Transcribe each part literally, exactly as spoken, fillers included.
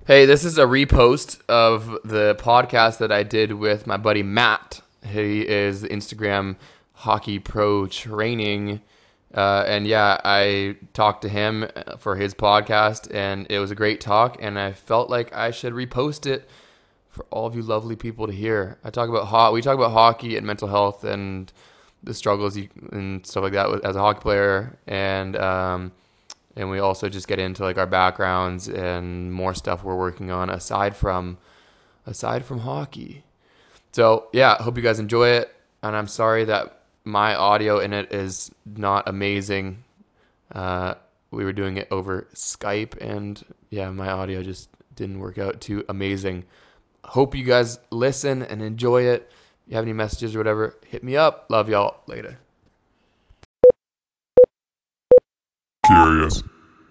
Hey, this is a repost of the podcast that I did with my buddy Matt. He is the Instagram Hockey Pro Training. Uh, and yeah, I talked to him for his podcast, and it was a great talk, and I felt like I should repost it for all of you lovely people to hear. I talk about ho- we talk about hockey and mental health and the struggles you, and stuff like that with, as a hockey player, and um, and we also just get into like our backgrounds and more stuff we're working on aside from aside from hockey. So yeah, I hope you guys enjoy it, and I'm sorry that my audio in it is not amazing. Uh, we were doing it over Skype, and yeah, my audio just didn't work out too amazing. Hope you guys listen and enjoy it. If you have any messages or whatever, hit me up. Love y'all. Later. Curious.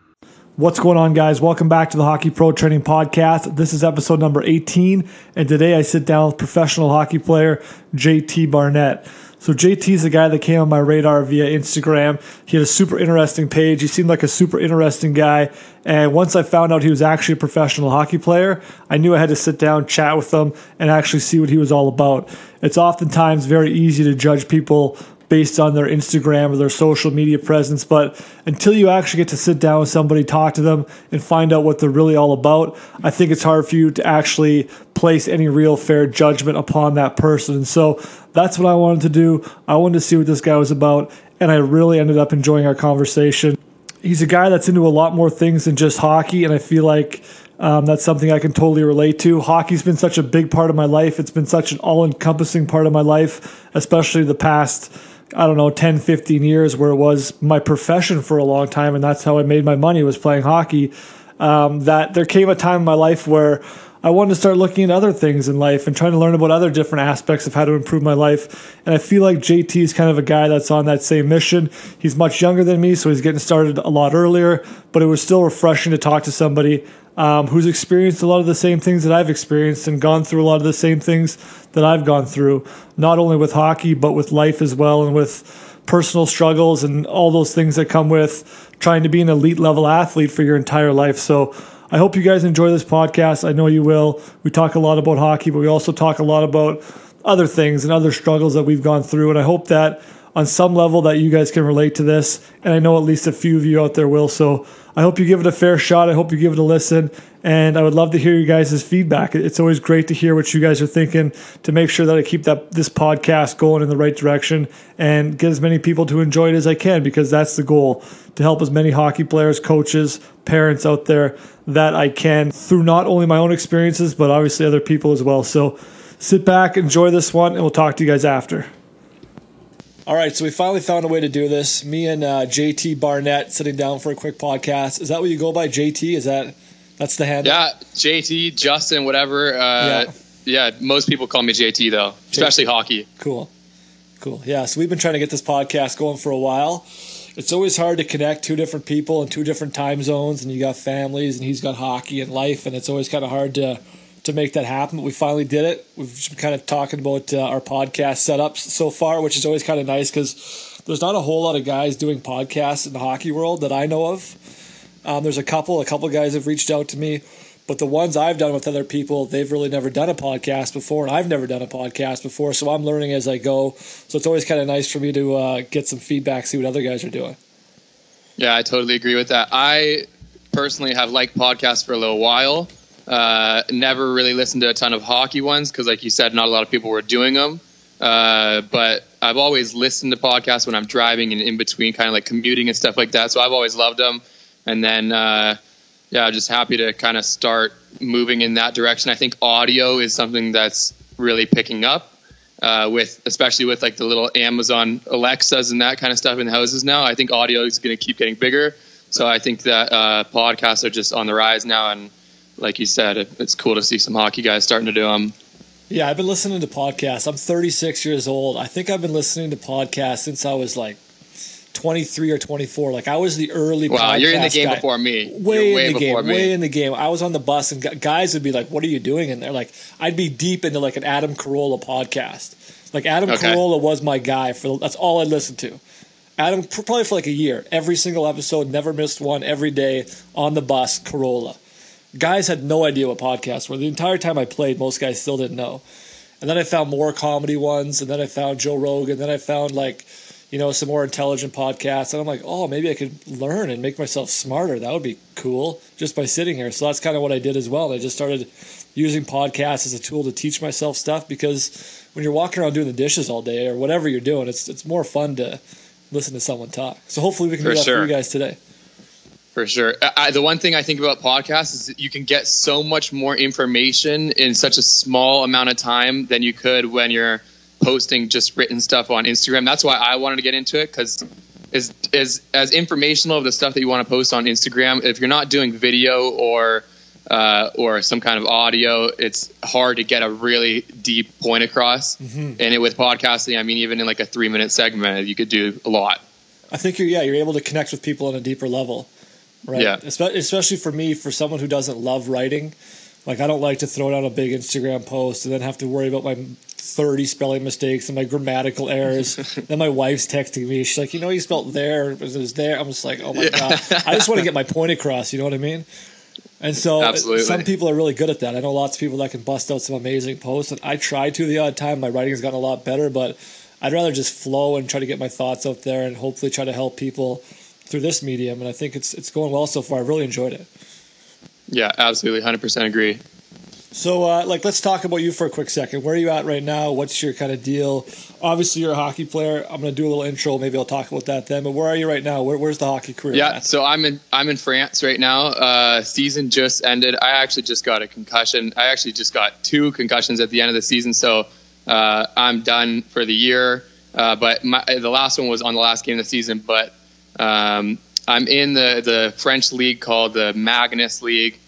What's going on, guys? Welcome back to the Hockey Pro Training Podcast. This is episode number eighteen, and today I sit down with professional hockey player J T Barnett. So J T is the guy that came on my radar via Instagram. He had a super interesting page. He seemed like a super interesting guy. And once I found out he was actually a professional hockey player, I knew I had to sit down, chat with him, and actually see what he was all about. It's oftentimes very easy to judge people based on their Instagram or their social media presence, but until you actually get to sit down with somebody, talk to them, and find out what they're really all about, I think it's hard for you to actually place any real fair judgment upon that person. And so that's what I wanted to do. I wanted to see what this guy was about, and I really ended up enjoying our conversation. He's a guy that's into a lot more things than just hockey, and I feel like um, that's something I can totally relate to. Hockey's been such a big part of my life. It's been such an all-encompassing part of my life, especially the past I don't know, ten, fifteen years, where it was my profession for a long time, and that's how I made my money, was playing hockey, um, that there came a time in my life where I wanted to start looking at other things in life and trying to learn about other different aspects of how to improve my life. And I feel like J T is kind of a guy that's on that same mission. He's much younger than me, so he's getting started a lot earlier, but it was still refreshing to talk to somebody Um, who's experienced a lot of the same things that I've experienced and gone through a lot of the same things that I've gone through, not only with hockey, but with life as well, and with personal struggles and all those things that come with trying to be an elite level athlete for your entire life. So I hope you guys enjoy this podcast. I know you will. We talk a lot about hockey, but we also talk a lot about other things and other struggles that we've gone through. And I hope that on some level that you guys can relate to this. And I know at least a few of you out there will. So I hope you give it a fair shot. I hope you give it a listen. And I would love to hear you guys' feedback. It's always great to hear what you guys are thinking to make sure that I keep that this podcast going in the right direction and get as many people to enjoy it as I can, because that's the goal, to help as many hockey players, coaches, parents out there that I can through not only my own experiences, but obviously other people as well. So sit back, enjoy this one, and we'll talk to you guys after. All right, so we finally found a way to do this. Me and uh, J T Barnett sitting down for a quick podcast. Is that what you go by, J T? Is that that's the handle? Yeah, J T, Justin, whatever. Uh, yeah. yeah, most people call me J T though, especially J T. Hockey. Cool, cool. Yeah, so we've been trying to get this podcast going for a while. It's always hard to connect two different people in two different time zones, and you got families, and he's got hockey and life, and it's always kind of hard to to make that happen, but we finally did it. We've just been kind of talking about uh, our podcast setups so far, which is always kind of nice because there's not a whole lot of guys doing podcasts in the hockey world that I know of. Um, there's a couple, a couple guys have reached out to me, but the ones I've done with other people, they've really never done a podcast before, and I've never done a podcast before, so I'm learning as I go. So it's always kind of nice for me to uh, get some feedback, see what other guys are doing. Yeah, I totally agree with that. I personally have liked podcasts for a little while. Uh, never really listened to a ton of hockey ones because, like you said, not a lot of people were doing them. Uh, but I've always listened to podcasts when I'm driving and in between, kind of like commuting and stuff like that. So I've always loved them. And then, uh, yeah, I'm just happy to kind of start moving in that direction. I think audio is something that's really picking up uh, with, especially with like the little Amazon Alexas and that kind of stuff in the houses now. I think audio is going to keep getting bigger. So I think that uh, podcasts are just on the rise now, and like you said, it, it's cool to see some hockey guys starting to do them. Yeah, I've been listening to podcasts. I'm thirty-six years old. I think I've been listening to podcasts since I was like twenty-three or twenty-four. Like I was the early wow, podcast you're in the game guy. before me. Way, way in the before game. Me. Way in the game. I was on the bus and guys would be like, "What are you doing in there?" Like I'd be deep into like an Adam Carolla podcast. Like Adam okay. Carolla was my guy for. That's all I listened to. Adam probably for like a year. Every single episode, never missed one. Every day on the bus, Carolla. guys had no idea what podcasts were. The entire time I played, most guys still didn't know. And then I found more comedy ones, and then I found Joe Rogan, then I found like, you know, some more intelligent podcasts. And I'm like, oh, maybe I could learn and make myself smarter. That would be cool just by sitting here. So that's kind of what I did as well. I just started using podcasts as a tool to teach myself stuff, because when you're walking around doing the dishes all day or whatever you're doing, it's it's more fun to listen to someone talk. So hopefully we can For do that sure. for you guys today. For sure. I, the one thing I think about podcasts is that you can get so much more information in such a small amount of time than you could when you're posting just written stuff on Instagram. That's why I wanted to get into it, because as, as, as informational of the stuff that you want to post on Instagram, if you're not doing video or uh, or some kind of audio, it's hard to get a really deep point across. Mm-hmm. And it, with podcasting, I mean, even in like a three minute segment, you could do a lot. I think you're, yeah, you're able to connect with people on a deeper level. Right. Yeah. Especially for me, for someone who doesn't love writing, like I don't like to throw down a big Instagram post and then have to worry about my thirty spelling mistakes and my grammatical errors. Then my wife's texting me. She's like, you know, you spelled there, it was there. I'm just like, oh my yeah. God. I just want to get my point across. You know what I mean? And so Absolutely. Some people are really good at that. I know lots of people that can bust out some amazing posts, and I try to the odd time. My writing has gotten a lot better, but I'd rather just flow and try to get my thoughts out there and hopefully try to help people through this medium. And I think it's it's going well so far. I've really enjoyed it. Yeah, absolutely. one hundred percent agree. So, uh, like, let's talk about you for a quick second. Where are you at right now? What's your kind of deal? Obviously, you're a hockey player. I'm going to do a little intro. Maybe I'll talk about that then. But where are you right now? Where, where's the hockey career Yeah, at? so I'm in I'm in France right now. Uh, season just ended. I actually just got a concussion. I actually just got two concussions at the end of the season. So uh, I'm done for the year. Uh, but my, the last one was on the last game of the season. But um, I'm in the, the French league called the Magnus League.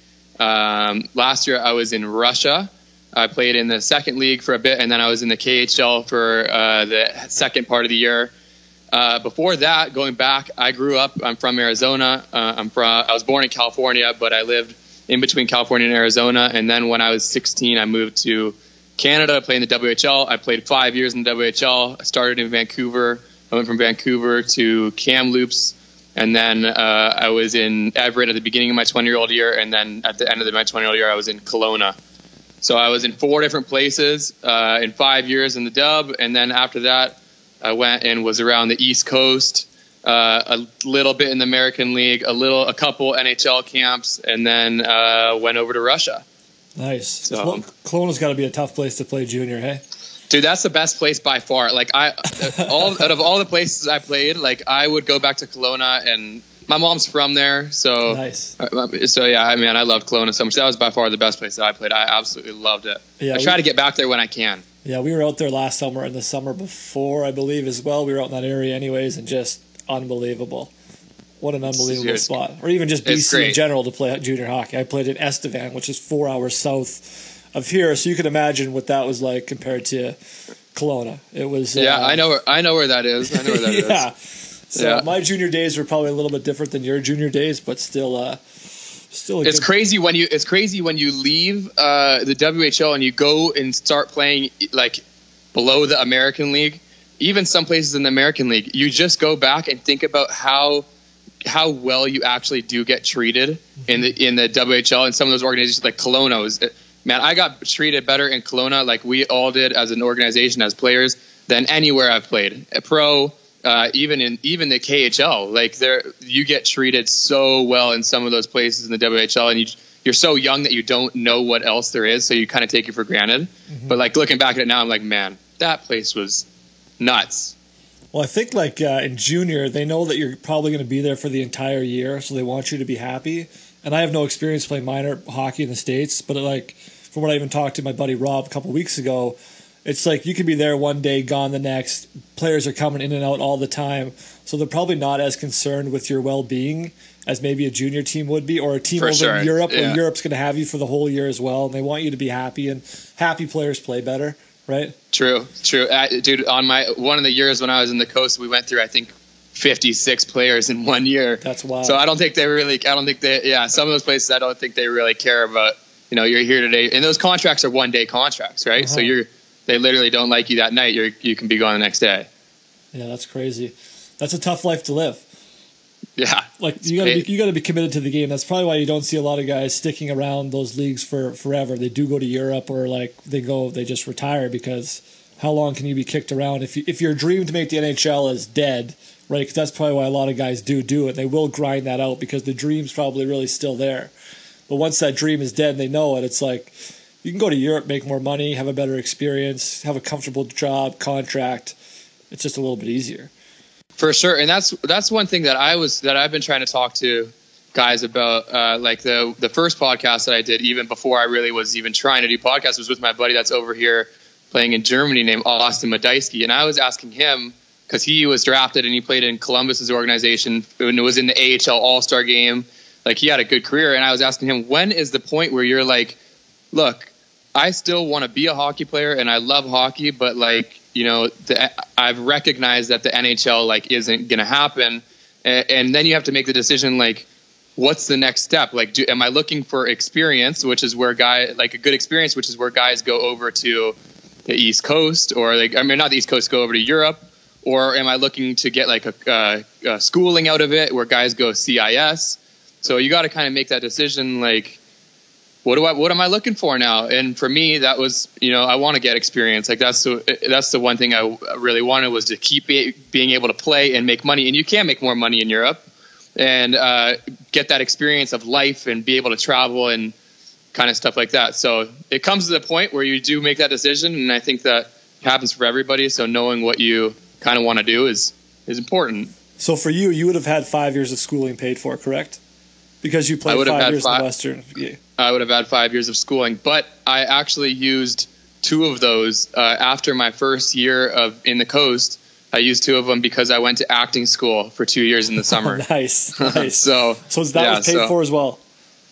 Um, last year I was in Russia. I played in the second league for a bit, and then I was in the K H L for uh, the second part of the year. Uh, before that, going back, I grew up. I'm from Arizona. Uh, I'm from. I was born in California, but I lived in between California and Arizona. And then when I was sixteen, I moved to Canada, playing the W H L. I played five years in the W H L. I started in Vancouver. I went from Vancouver to Kamloops. And then uh, I was in Everett at the beginning of my twenty-year-old year, and then at the end of my twenty-year-old year, I was in Kelowna. So I was in four different places uh, in five years in the Dub, and then after that, I went and was around the East Coast, uh, a little bit in the American League, a little, a couple N H L camps, and then uh, went over to Russia. Nice. So, Kelowna's got to be a tough place to play junior, hey? Dude, that's the best place by far. Like I, all out of all the places I played, like I would go back to Kelowna, and my mom's from there, so nice. So yeah, I mean, I loved Kelowna so much. That was by far the best place that I played. I absolutely loved it. Yeah, I we, try to get back there when I can. Yeah, we were out there last summer and the summer before, I believe, as well. We were out in that area anyways, and just unbelievable. What an unbelievable it's, spot. Or even just B C great. in general to play junior hockey. I played in Estevan, which is four hours south of here, so you can imagine what that was like compared to Kelowna. It was yeah, uh, I know where I know where that is. I know where that yeah. is. So yeah. my junior days were probably a little bit different than your junior days, but still, uh, still. A it's good... crazy when you it's crazy when you leave uh, the W H L and you go and start playing like below the American League. Even some places in the American League, you just go back and think about how how well you actually do get treated mm-hmm. in the in the W H L and some of those organizations like Kelowna was. Man, I got treated better in Kelowna, like we all did as an organization, as players, than anywhere I've played. A pro, uh, even in even the K H L, like there, you get treated so well in some of those places in the W H L, and you, you're so young that you don't know what else there is, so you kind of take it for granted. Mm-hmm. But like looking back at it now, I'm like, man, that place was nuts. Well, I think like uh, in junior, they know that you're probably going to be there for the entire year, so they want you to be happy. And I have no experience playing minor hockey in the States, but like from what I even talked to my buddy Rob a couple weeks ago, it's like you could be there one day, gone the next. Players are coming in and out all the time, so they're probably not as concerned with your well-being as maybe a junior team would be, or a team for over sure. in Europe, yeah. where Europe's going to have you for the whole year as well, and they want you to be happy, and happy players play better, right? True, true. Uh, dude, on my one of the years when I was in the coast, we went through, I think, fifty-six players in one year. That's wild. So I don't think they really, I don't think they, yeah, some of those places, I don't think they really care about, you know, you're here today. And those contracts are one day contracts, right? Uh-huh. So you're, they literally don't like you that night. You're, you can be gone the next day. Yeah, that's crazy. That's a tough life to live. Yeah. Like you gotta be, you gotta be committed to the game. That's probably why you don't see a lot of guys sticking around those leagues for forever. They do go to Europe or like they go, they just retire because how long can you be kicked around? If you, if your dream to make the N H L is dead, right? Because that's probably why a lot of guys do do it. They will grind that out because the dream's probably really still there. But once that dream is dead and they know it, it's like you can go to Europe, make more money, have a better experience, have a comfortable job, contract. It's just a little bit easier. For sure, and that's that's one thing that I was that I've been trying to talk to guys about. Uh, like the the first podcast that I did, even before I really was even trying to do podcasts, was with my buddy that's over here playing in Germany named Austin Medeski, and I was asking him because he was drafted and he played in Columbus's organization and was in the A H L All-Star game. Like he had a good career, and I was asking him, when is the point where you're like, look, I still want to be a hockey player and I love hockey, but like. You know, the, I've recognized that the N H L like isn't going to happen, and, and then you have to make the decision like, what's the next step? Like, do, am I looking for experience, which is where guy like a good experience, which is where guys go over to the East Coast, or like I mean, not the East Coast, go over to Europe, or am I looking to get like a, uh, a schooling out of it, where guys go C I S? So you got to kind of make that decision, like. What do I? What am I looking for now? And for me, that was, you know, I want to get experience. Like that's the that's the one thing I really wanted was to keep being able to play and make money. And you can make more money in Europe and uh, get that experience of life and be able to travel and kind of stuff like that. So it comes to the point where you do make that decision, and I think that happens for everybody. So knowing what you kind of want to do is is important. So for you, you would have had five years of schooling paid for, correct? Because you played five years five, in the Western. Yeah. I would have had five years of schooling, but I actually used two of those uh, after my first year of in the Coast. I used two of them because I went to acting school for two years in the summer. Oh, nice, nice. so, so that yeah, was paid so, for as well.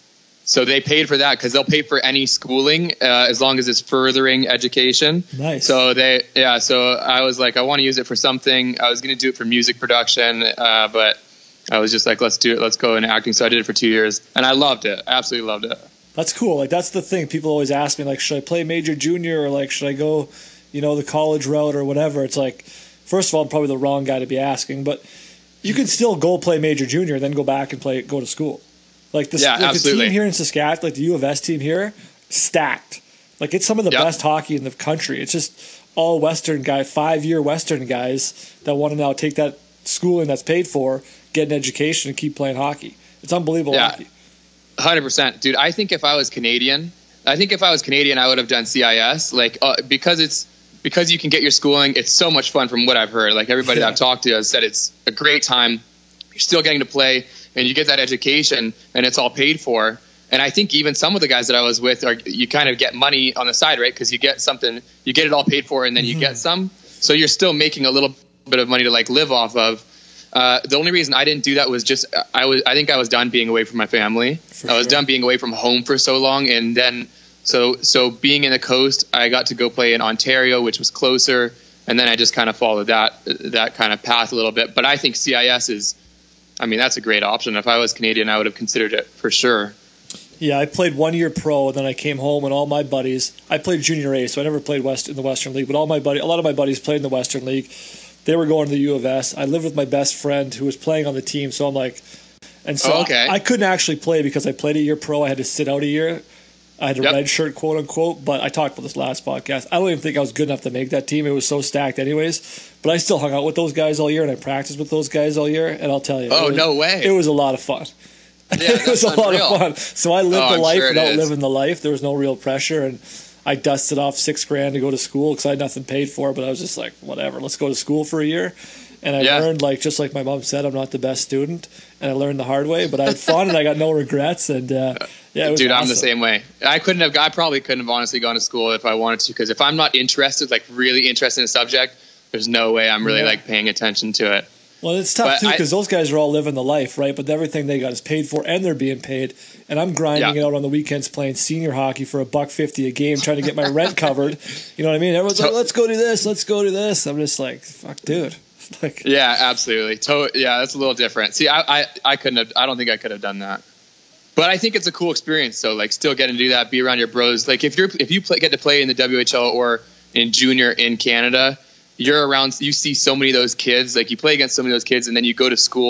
So they paid for that because they'll pay for any schooling uh, as long as it's furthering education. Nice. So they, yeah. So I was like, I want to use it for something. I was going to do it for music production, uh, but I was just like, let's do it. Let's go into acting. So I did it for two years, and I loved it. Absolutely loved it. That's cool. Like that's the thing. People always ask me, like, should I play major, junior, or like should I go, you know, the college route or whatever? It's like, first of all, I'm probably the wrong guy to be asking, but you can still go play major, junior, and then go back and play, go to school. Like the, yeah, like the team here in Saskatchewan, like the U of S team here, stacked. Like it's some of the yep. best hockey in the country. It's just all Western guy, five-year Western guys that want to now take that schooling that's paid for, get an education, and keep playing hockey. It's unbelievable yeah. hockey. one hundred percent. Dude, I think if I was Canadian, I think if I was Canadian, I would have done C I S. Like, uh, because it's because you can get your schooling. It's so much fun from what I've heard. Like everybody yeah. that I've talked to has said it's a great time. You're still getting to play, and you get that education, and it's all paid for. And I think even some of the guys that I was with are you kind of get money on the side, right? Because you get something, you get it all paid for, and then you mm-hmm. get some. So you're still making a little bit of money to like live off of. Uh, the only reason I didn't do that was just I was I think I was done being away from my family. For I was sure. done being away from home for so long, and then so so being in the Coast, I got to go play in Ontario, which was closer, and then I just kind of followed that that kind of path a little bit. But I think C I S is, I mean, that's a great option. If I was Canadian, I would have considered it for sure. Yeah, I played one year pro, and then I came home, and all my buddies. I played junior A, so I never played West in the Western League. But all my buddy, a lot of my buddies played in the Western League. They were going to the U of S. I lived with my best friend who was playing on the team, so I'm like, and so oh, okay. I, I couldn't actually play because I played a year pro. I had to sit out a year. I had a yep. red shirt, quote unquote. But I talked about this last podcast. I don't even think I was good enough to make that team. It was so stacked, anyways. But I still hung out with those guys all year, and I practiced with those guys all year. And I'll tell you, oh was, no way, it was a lot of fun. Yeah, it was a unreal. lot of fun. So I lived oh, the I'm life sure without is. living the life. There was no real pressure, and I dusted off six grand to go to school because I had nothing paid for. But I was just like, whatever, let's go to school for a year. And I yeah. learned, like, just like my mom said, I'm not the best student, and I learned the hard way. But I had fun, and I got no regrets. And uh, yeah, it was dude, awesome. I'm the same way. I couldn't have. I probably couldn't have honestly gone to school if I wanted to, because if I'm not interested, like really interested in a subject, there's no way I'm really yeah. like paying attention to it. Well, it's tough but too because those guys are all living the life, right? But everything they got is paid for, and they're being paid. And I'm grinding yeah. it out on the weekends playing senior hockey for a buck fifty a game, trying to get my rent covered. You know what I mean? Everyone's like, "Let's go do this, let's go do this." I'm just like, "Fuck, dude." Like, yeah, absolutely. To- yeah, that's a little different. See, I, I, I couldn't have. I don't think I could have done that. But I think it's a cool experience. So, like, still getting to do that, be around your bros. Like, if you're if you play, get to play in the W H L or in junior in Canada, you're around. You see so many of those kids. Like, you play against so many of those kids, and then you go to school,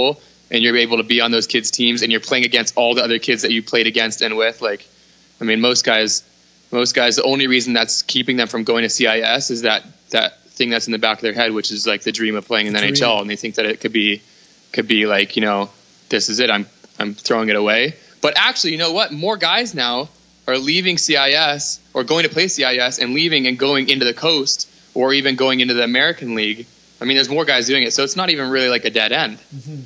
and you're able to be on those kids' teams, and you're playing against all the other kids that you played against and with. Like, I mean, most guys, most guys, the only reason that's keeping them from going to C I S is that that thing that's in the back of their head, which is like the dream of playing in the N H L, and they think that it could be, could be like, you know, this is it. I'm I'm throwing it away. But actually, you know what? More guys now are leaving C I S or going to play C I S and leaving and going into the coast or even going into the American League. I mean, there's more guys doing it, so it's not even really like a dead end. Mm-hmm.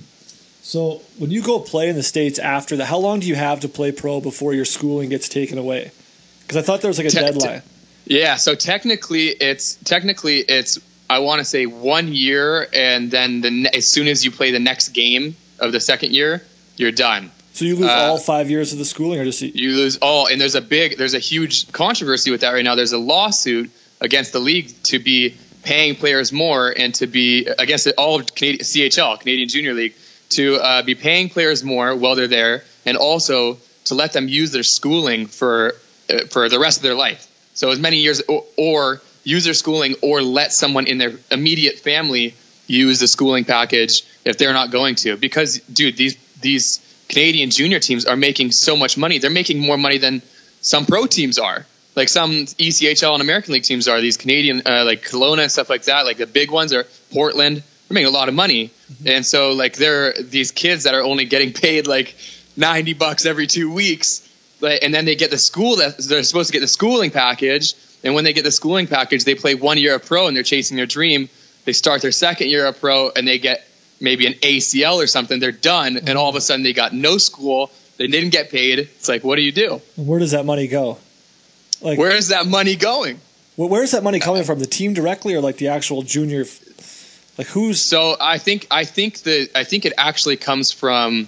So when you go play in the States after that, how long do you have to play pro before your schooling gets taken away? Because I thought there was like a te- deadline. Te- yeah, so technically it's technically it's I want to say one year, and then the ne- as soon as you play the next game of the second year, you're done. So you lose uh, all five years of the schooling, or just you lose all? And there's a big, there's a huge controversy with that right now. There's a lawsuit against the league to be paying players more and to be against all of Canadian C H L, Canadian Junior League, to uh, be paying players more while they're there, and also to let them use their schooling for uh, for the rest of their life. So as many years, or, or use their schooling, or let someone in their immediate family use the schooling package if they're not going to. Because, dude, these these Canadian junior teams are making so much money. They're making more money than some pro teams are. Like some E C H L and American League teams are. These Canadian, uh, like Kelowna and stuff like that, like the big ones are Portland. They're making a lot of money. Mm-hmm. And so, like, they're these kids that are only getting paid like ninety bucks every two weeks. Like, and then they get the school that they're supposed to get the schooling package. And when they get the schooling package, they play one year of pro and they're chasing their dream. They start their second year of pro and they get maybe an A C L or something. They're done. And all of a sudden they got no school. They didn't get paid. It's like, what do you do? Where does that money go? Like, where is that money going? Well, where's that money coming from? The team directly, or like the actual junior? Like who's? So I think I think the I think it actually comes from.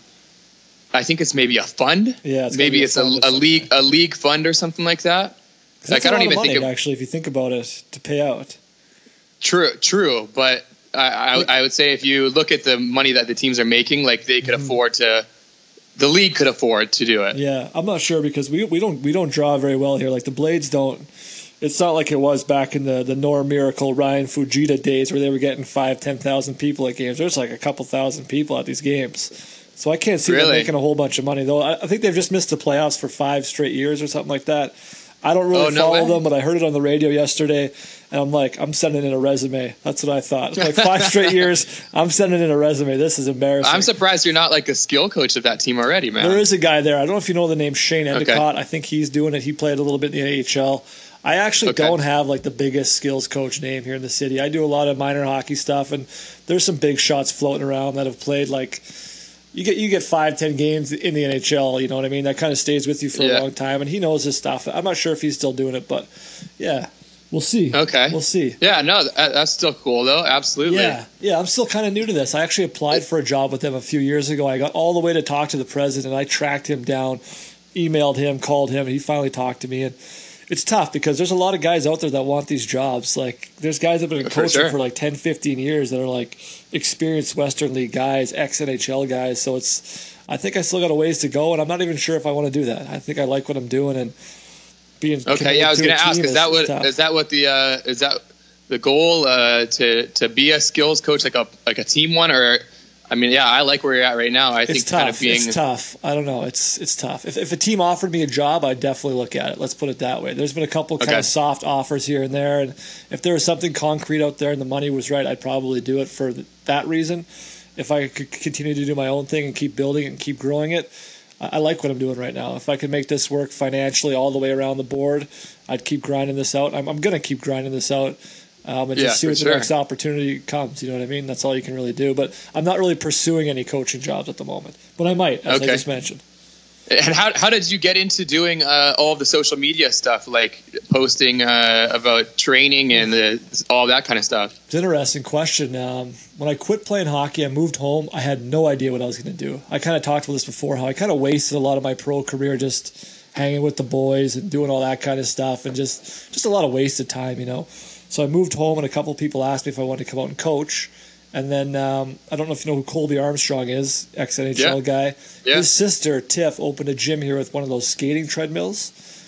I think it's maybe a fund. Yeah, it's maybe a it's a, a league a league fund or something like that. Like I don't even money, think it, actually, if you think about it, to pay out. True, true, but I, I, I would say if you look at the money that the teams are making, like they could mm-hmm. afford to. The league could afford to do it. Yeah, I'm not sure because we we don't we don't draw very well here. Like the Blades don't. It's not like it was back in the the Norm Miracle, Ryan Fujita days where they were getting five, ten thousand people at games. There's like a couple thousand people at these games, so I can't see really? them making a whole bunch of money. Though I, I think they've just missed the playoffs for five straight years or something like that. I don't really oh, no follow way. them, but I heard it on the radio yesterday, and I'm like, I'm sending in a resume. That's what I thought. Like five straight years, I'm sending in a resume. This is embarrassing. I'm surprised you're not like a skill coach of that team already, man. There is a guy there. I don't know if you know the name Shane Endicott. Okay. I think he's doing it. He played a little bit in the N H L. I actually okay. don't have like the biggest skills coach name here in the city. I do a lot of minor hockey stuff, and there's some big shots floating around that have played like – You get you get five, ten games in the N H L, you know what I mean? That kind of stays with you for yeah. a long time, and he knows his stuff. I'm not sure if he's still doing it, but yeah, we'll see. Okay. We'll see. Yeah, no, that's still cool, though. Absolutely. Yeah, yeah, I'm still kind of new to this. I actually applied for a job with them a few years ago. I got all the way to talk to the president. I tracked him down, emailed him, called him, and he finally talked to me. And it's tough because there's a lot of guys out there that want these jobs. Like, there's guys that have been coaching for, sure. for like ten, fifteen years that are like experienced Western League guys, ex-N H L guys. So it's, I think I still got a ways to go, and I'm not even sure if I want to do that. I think I like what I'm doing and being. Okay, yeah, I was going to ask, is that what is that what the uh, is that the goal uh, to to be a skills coach, like a like a team one, or? I mean, yeah, I like where you're at right now. I it's think tough. kind of being it's tough. I don't know. It's it's tough. If if a team offered me a job, I'd definitely look at it. Let's put it that way. There's been a couple kind okay. of soft offers here and there, and if there was something concrete out there and the money was right, I'd probably do it for that reason. If I could continue to do my own thing and keep building it and keep growing it, I, I like what I'm doing right now. If I could make this work financially all the way around the board, I'd keep grinding this out. I'm, I'm going to keep grinding this out. Um, and yeah, just see what sure. the next opportunity comes. You know what I mean? That's all you can really do. But I'm not really pursuing any coaching jobs at the moment. But I might, as okay. I just mentioned. And how how did you get into doing uh, all of the social media stuff, like posting uh, about training and the, all that kind of stuff? It's an interesting question. Um, when I quit playing hockey, I moved home. I had no idea what I was going to do. I kind of talked about this before, how I kind of wasted a lot of my pro career just hanging with the boys and doing all that kind of stuff, and just just a lot of wasted time, you know. So I moved home, and a couple of people asked me if I wanted to come out and coach. And then um, I don't know if you know who Colby Armstrong is, ex-N H L yeah. guy. Yeah. His sister, Tiff, opened a gym here with one of those skating treadmills.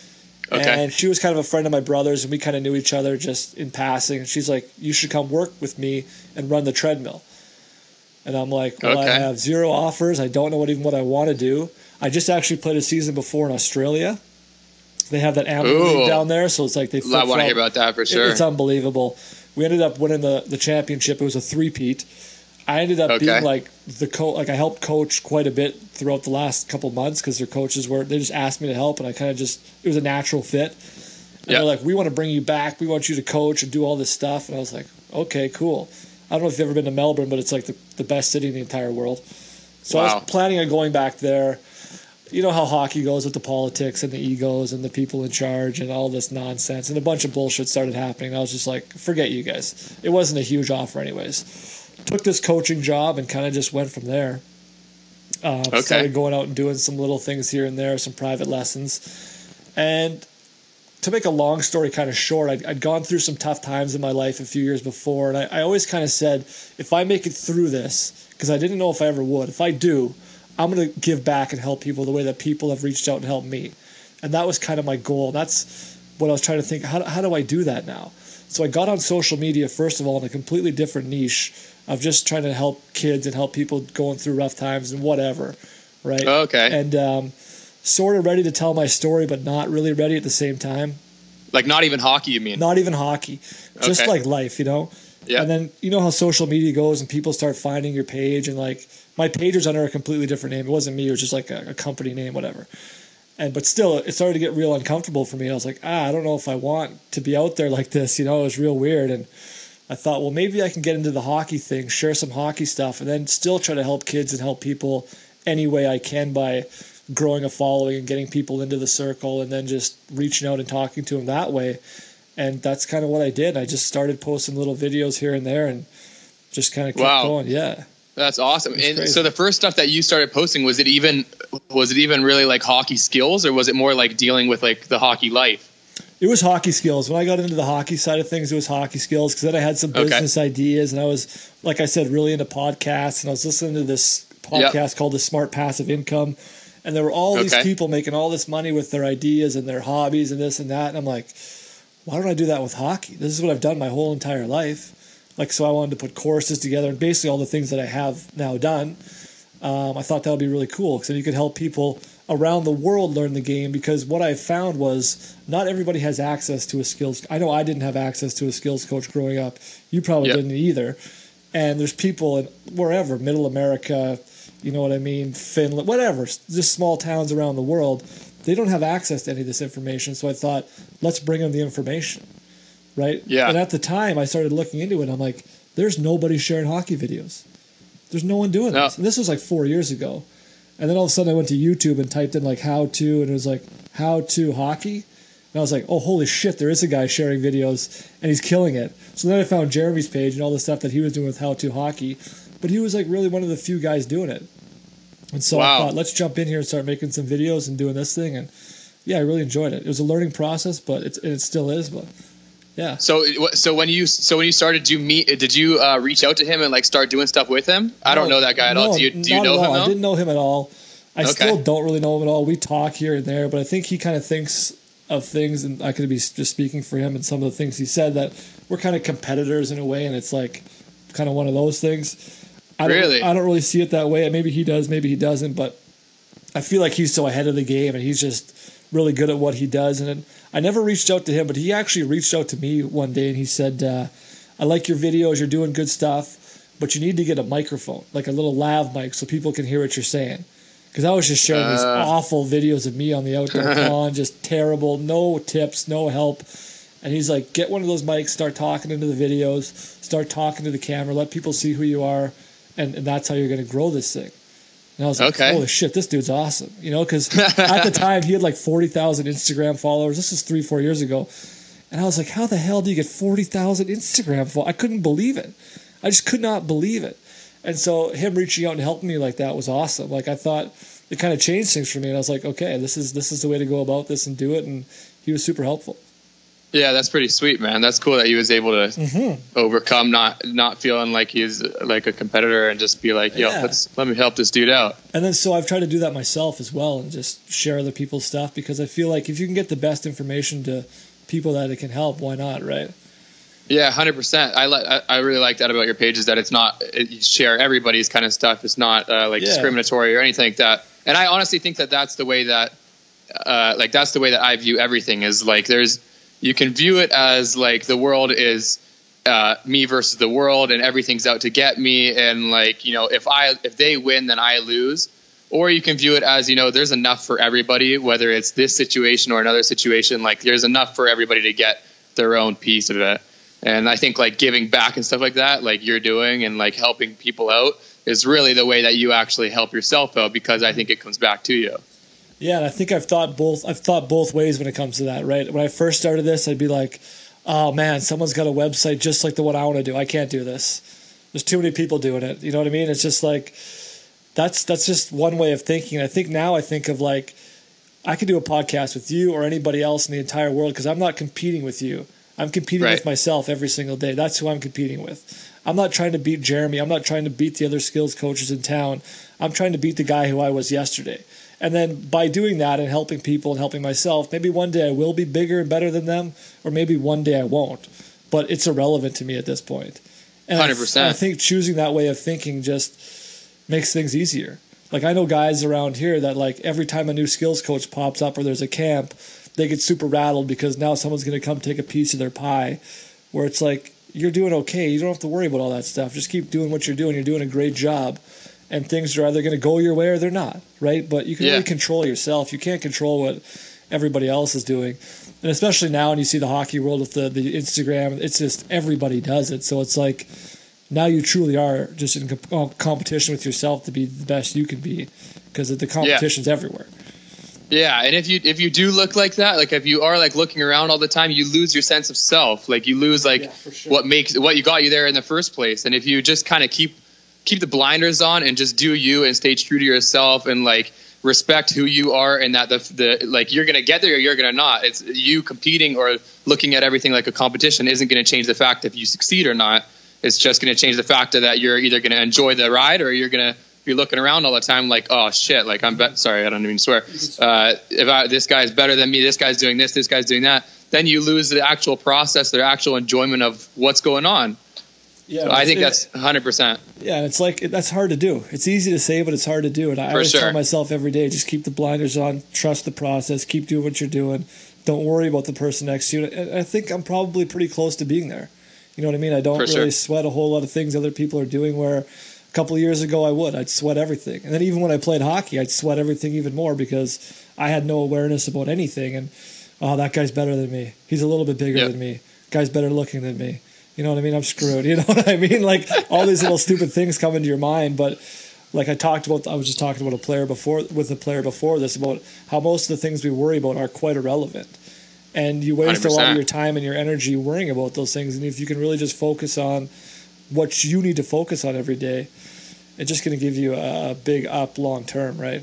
Okay. And she was kind of a friend of my brother's, and we kind of knew each other just in passing. And she's like, you should come work with me and run the treadmill. And I'm like, well, Okay. I have zero offers. I don't know what even what I want to do. I just actually played a season before in Australia. They have that amateur Ooh. league down there, so it's like they I want to flip-flop. hear about that for It- sure. It's unbelievable. We ended up winning the, the championship. It was a three-peat. I ended up Okay. being like the coach. Like I helped coach quite a bit throughout the last couple months because their coaches were. They just asked me to help, and I kind of just. It was a natural fit. And Yeah. they're like, "We want to bring you back. We want you to coach and do all this stuff." And I was like, "Okay, cool." I don't know if you've ever been to Melbourne, but it's like the, the best city in the entire world. So I Wow. was planning on going back there. You know how hockey goes with the politics and the egos and the people in charge and all this nonsense, and a bunch of bullshit started happening. I was just like, forget you guys. It wasn't a huge offer anyways. Took this coaching job and kind of just went from there. Uh, Okay. Started going out and doing some little things here and there, some private lessons. And to make a long story kind of short, I'd, I'd gone through some tough times in my life a few years before, and I, I always kind of said, if I make it through this, because I didn't know if I ever would, if I do, I'm going to give back and help people the way that people have reached out and helped me. And that was kind of my goal. That's what I was trying to think, how, how do I do that now? So I got on social media, first of all, in a completely different niche of just trying to help kids and help people going through rough times and whatever, right? Okay. And um, sort of ready to tell my story, but not really ready at the same time. Like not even hockey, you mean? Not even hockey, just Okay. like life, you know? Yeah. And then you know how social media goes and people start finding your page, and like my page was under a completely different name. It wasn't me, it was just like a, a company name, whatever. And but still it started to get real uncomfortable for me. I was like, ah, I don't know if I want to be out there like this, you know, it was real weird. And I thought, well, maybe I can get into the hockey thing, share some hockey stuff, and then still try to help kids and help people any way I can by growing a following and getting people into the circle and then just reaching out and talking to them that way. And that's kind of what I did. I just started posting little videos here and there and just kind of kept Wow. going. Yeah. That's awesome. It's And crazy. so the first stuff that you started posting, was it even was it even really like hockey skills, or was it more like dealing with like the hockey life? It was hockey skills. When I got into the hockey side of things, it was hockey skills because then I had some Okay. business ideas, and I was, like I said, really into podcasts, and I was listening to this podcast Yep. called The Smart Passive Income, and there were all these Okay. people making all this money with their ideas and their hobbies and this and that, and I'm like, why don't I do that with hockey? This is what I've done my whole entire life. Like, so I wanted to put courses together and basically all the things that I have now done. Um, I thought that would be really cool because then you could help people around the world learn the game, because what I found was not everybody has access to a skills. I know I didn't have access to a skills coach growing up. You probably Yep. didn't either. And there's people in wherever, middle America, you know what I mean, Finland, whatever, just small towns around the world. They don't have access to any of this information. So I thought, let's bring them the information, right? Yeah. And at the time, I started looking into it. I'm like, there's nobody sharing hockey videos. There's no one doing No. this. And this was like four years ago. And then all of a sudden I went to YouTube and typed in like how to, and it was like how to hockey. And I was like, oh, holy shit, there is a guy sharing videos and he's killing it. So then I found Jeremy's page and all the stuff that he was doing with how to hockey. But he was like really one of the few guys doing it. And so I Wow. thought, let's jump in here and start making some videos and doing this thing. And yeah, I really enjoyed it. It was a learning process, but it's, and it still is. But yeah. So so when you so when you started, did you meet? Did you uh, reach out to him and like start doing stuff with him? I don't know that guy at all. No, Do you do you not know at him all. I though? didn't know him at all. I Okay. still don't really know him at all. We talk here and there, but I think he kind of thinks of things, and I could be just speaking for him and some of the things he said, that we're kind of competitors in a way, and it's like kind of one of those things. I don't, Really? I don't really see it that way. Maybe he does, maybe he doesn't, but I feel like he's so ahead of the game, and he's just really good at what he does. And I never reached out to him, but he actually reached out to me one day, and he said, uh, I like your videos, you're doing good stuff, but you need to get a microphone, like a little lav mic, so people can hear what you're saying. Because I was just sharing these Uh. awful videos of me on the outdoor pond, just terrible, no tips, no help. And he's like, get one of those mics, start talking into the videos, start talking to the camera, let people see who you are, and, and that's how you're going to grow this thing. And I was like, Okay. holy shit, this dude's awesome. You know, because at the time he had like forty thousand Instagram followers. This was three, four years ago. And I was like, how the hell do you get forty thousand Instagram followers? I couldn't believe it. I just could not believe it. And so him reaching out and helping me like that was awesome. Like I thought it kind of changed things for me. And I was like, okay, this is this is the way to go about this and do it. And he was super helpful. Yeah, that's pretty sweet, man. That's cool that he was able to Mm-hmm. overcome not not feeling like he's like a competitor and just be like, yo, Yeah. let's let me help this dude out. And then so I've tried to do that myself as well and just share other people's stuff, because I feel like if you can get the best information to people that it can help, why not, right? Yeah, one hundred percent. I like. I really like that about your page is that it's not it, you share everybody's kind of stuff. It's not uh, like Yeah. discriminatory or anything like that. And I honestly think that that's the way that uh, like that's the way that I view everything. Is like there's you can view it as like the world is uh, me versus the world, and everything's out to get me. And like you know, if I if they win, then I lose. Or you can view it as, you know, there's enough for everybody, whether it's this situation or another situation. Like there's enough for everybody to get their own piece of it. And I think like giving back and stuff like that, like you're doing and like helping people out is really the way that you actually help yourself out, because I think it comes back to you. Yeah, and I think I've thought both. I've thought both ways when it comes to that. Right, when I first started this, I'd be like, "Oh man, someone's got a website just like the one I want to do. I can't do this. There's too many people doing it." You know what I mean? It's just like that's that's just one way of thinking. And I think now I think of like I could do a podcast with you or anybody else in the entire world because I'm not competing with you. I'm competing Right. with myself every single day. That's who I'm competing with. I'm not trying to beat Jeremy. I'm not trying to beat the other skills coaches in town. I'm trying to beat the guy who I was yesterday. And then by doing that and helping people and helping myself, maybe one day I will be bigger and better than them, or maybe one day I won't. But it's irrelevant to me at this point. And one hundred percent. I, I think choosing that way of thinking just makes things easier. Like I know guys around here that like every time a new skills coach pops up or there's a camp, they get super rattled because now someone's going to come take a piece of their pie, where it's like, you're doing okay. You don't have to worry about all that stuff. Just keep doing what you're doing. You're doing a great job. And things are either going to go your way or they're not, right? But you can Yeah. really control yourself. You can't control what everybody else is doing. And especially now when you see the hockey world with the, the Instagram, it's just everybody does it. So it's like now you truly are just in comp- competition with yourself to be the best you can be, because the competition's everywhere. Yeah, and if you if you do look like that, like if you are like looking around all the time, you lose your sense of self. Like you lose like Yeah, for sure. what makes what you got you there in the first place. And if you just kind of keep keep the blinders on and just do you and stay true to yourself and like respect who you are, and that the the like you're gonna get there or you're gonna not. It's you competing or looking at everything like a competition isn't gonna change the fact if you succeed or not. It's just gonna change the fact that you're either gonna enjoy the ride or you're gonna be looking around all the time like, oh shit, like I'm be- sorry, I don't even swear. Uh, if I, this guy's better than me, this guy's doing this, this guy's doing that, then you lose the actual process, the actual enjoyment of what's going on. Yeah, So I think it- that's one hundred percent. Yeah, and it's like it, that's hard to do. It's easy to say, but it's hard to do. And I For always sure. tell myself every day, just keep the blinders on, trust the process, keep doing what you're doing. Don't worry about the person next to you. And I think I'm probably pretty close to being there. You know what I mean? I don't For really sure. sweat a whole lot of things other people are doing, where a couple of years ago I would. I'd sweat everything. And then even when I played hockey, I'd sweat everything even more because I had no awareness about anything. And, oh, that guy's better than me. He's a little bit bigger Yep. than me. Guy's better looking than me. You know what I mean? I'm screwed. You know what I mean? Like all these little stupid things come into your mind. But like I talked about, I was just talking about a player before, with a player before this, about how most of the things we worry about are quite irrelevant. And you waste a lot of one hundred percent. your time and your energy worrying about those things. And if you can really just focus on what you need to focus on every day, it's just going to give you a, a big up long term, right?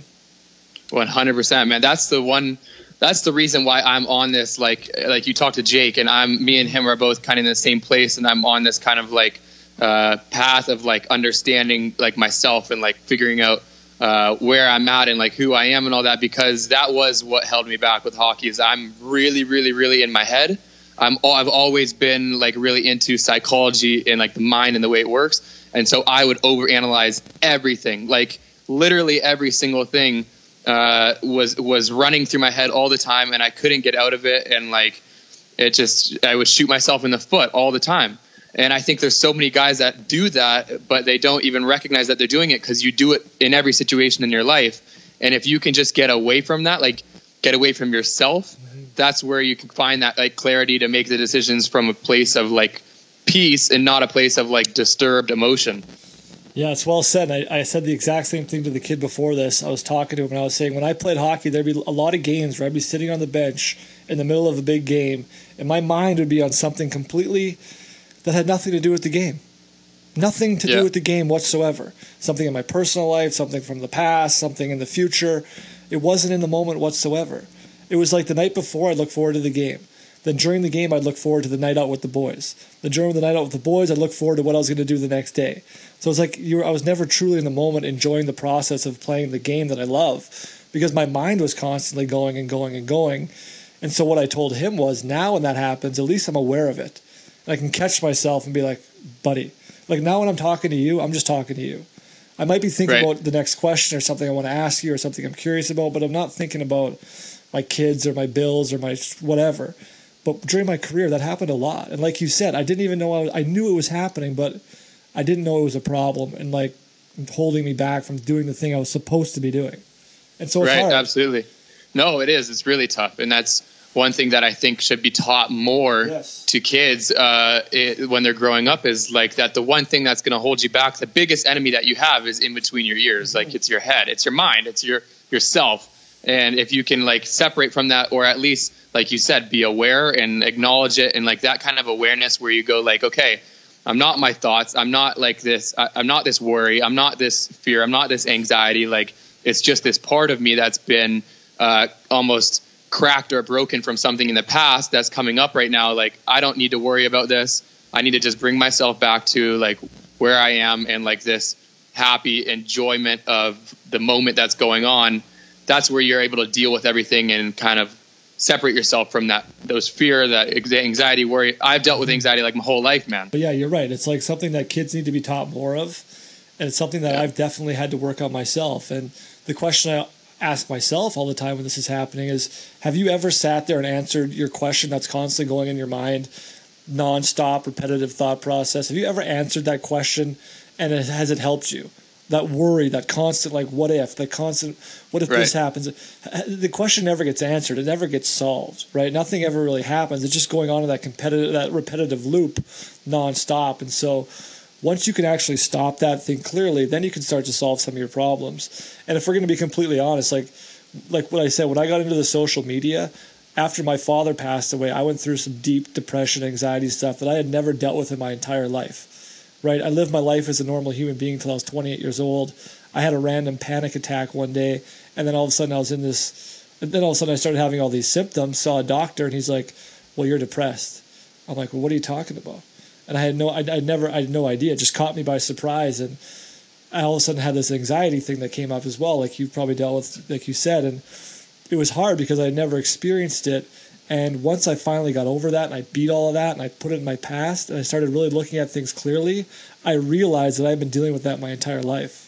one hundred percent, man. That's the one. That's the reason why I'm on this. Like, like you talked to Jake, and I'm, me and him are both kind of in the same place, and I'm on this kind of like uh, path of like understanding like myself and like figuring out uh, where I'm at and like who I am and all that, because that was what held me back with hockey. Is I'm really, really, really in my head. I'm all, I've always been like really into psychology and like the mind and the way it works, and so I would overanalyze everything, like literally every single thing. Uh, was was running through my head all the time, and I couldn't get out of it, and like it just I would shoot myself in the foot all the time. And I think there's so many guys that do that, but they don't even recognize that they're doing it, because you do it in every situation in your life. And if you can just get away from that, like get away from yourself, that's where you can find that like clarity to make the decisions from a place of like peace and not a place of like disturbed emotion. Yeah, it's well said. I, I said the exact same thing to the kid before this. I was talking to him and I was saying, when I played hockey, there'd be a lot of games where I'd be sitting on the bench in the middle of a big game, and my mind would be on something completely that had nothing to do with the game. Nothing to Yeah. do with the game whatsoever. Something in my personal life, something from the past, something in the future. It wasn't in the moment whatsoever. It was like the night before, I'd look forward to the game. Then during the game, I'd look forward to the night out with the boys. Then during the night out with the boys, I'd look forward to what I was going to do the next day. So it's like you were, I was never truly in the moment enjoying the process of playing the game that I love, because my mind was constantly going and going and going. And so what I told him was, now when that happens, at least I'm aware of it. And I can catch myself and be like, buddy, like now when I'm talking to you, I'm just talking to you. I might be thinking Right. about the next question or something I want to ask you or something I'm curious about, but I'm not thinking about my kids or my bills or my whatever. But during my career, that happened a lot. And like you said, I didn't even know, I, was, I knew it was happening, but I didn't know it was a problem and like holding me back from doing the thing I was supposed to be doing. And so it's Right, hard. absolutely. No, it is. It's really tough. And that's one thing that I think should be taught more Yes. to kids uh, it, when they're growing up is like that the one thing that's going to hold you back, the biggest enemy that you have is in between your ears. Mm-hmm. Like it's your head, it's your mind, it's your yourself. And if you can like separate from that, or at least, like you said, be aware and acknowledge it, and like that kind of awareness where you go like, okay, I'm not my thoughts. I'm not like this. I, I'm not this worry. I'm not this fear. I'm not this anxiety. Like it's just this part of me that's been uh, almost cracked or broken from something in the past that's coming up right now. Like I don't need to worry about this. I need to just bring myself back to like where I am and like this happy enjoyment of the moment that's going on. That's where you're able to deal with everything and kind of separate yourself from that, those fear, that anxiety, worry. I've dealt with anxiety like my whole life, man. But yeah, you're right. It's like something that kids need to be taught more of. And it's something that Yeah. I've definitely had to work on myself. And the question I ask myself all the time when this is happening is, have you ever sat there and answered your question that's constantly going in your mind, nonstop, repetitive thought process? Have you ever answered that question and it, has it helped you? That worry, that constant, like, what if, that constant, what if Right. this happens? The question never gets answered. It never gets solved, right? Nothing ever really happens. It's just going on in that competitive, that repetitive loop nonstop. And so once you can actually stop that thing clearly, then you can start to solve some of your problems. And if we're going to be completely honest, like, like what I said, when I got into the social media, after my father passed away, I went through some deep depression, anxiety stuff that I had never dealt with in my entire life. Right, I lived my life as a normal human being until I was twenty-eight years old. I had a random panic attack one day, and then all of a sudden I was in this. And then all of a sudden I started having all these symptoms. Saw a doctor, and he's like, "Well, you're depressed." I'm like, "Well, what are you talking about?" And I had no, I, I never, I had no idea. It just caught me by surprise, and I all of a sudden had this anxiety thing that came up as well, like you probably dealt with, like you said, and it was hard because I had never experienced it. And once I finally got over that and I beat all of that and I put it in my past and I started really looking at things clearly, I realized that I've been dealing with that my entire life.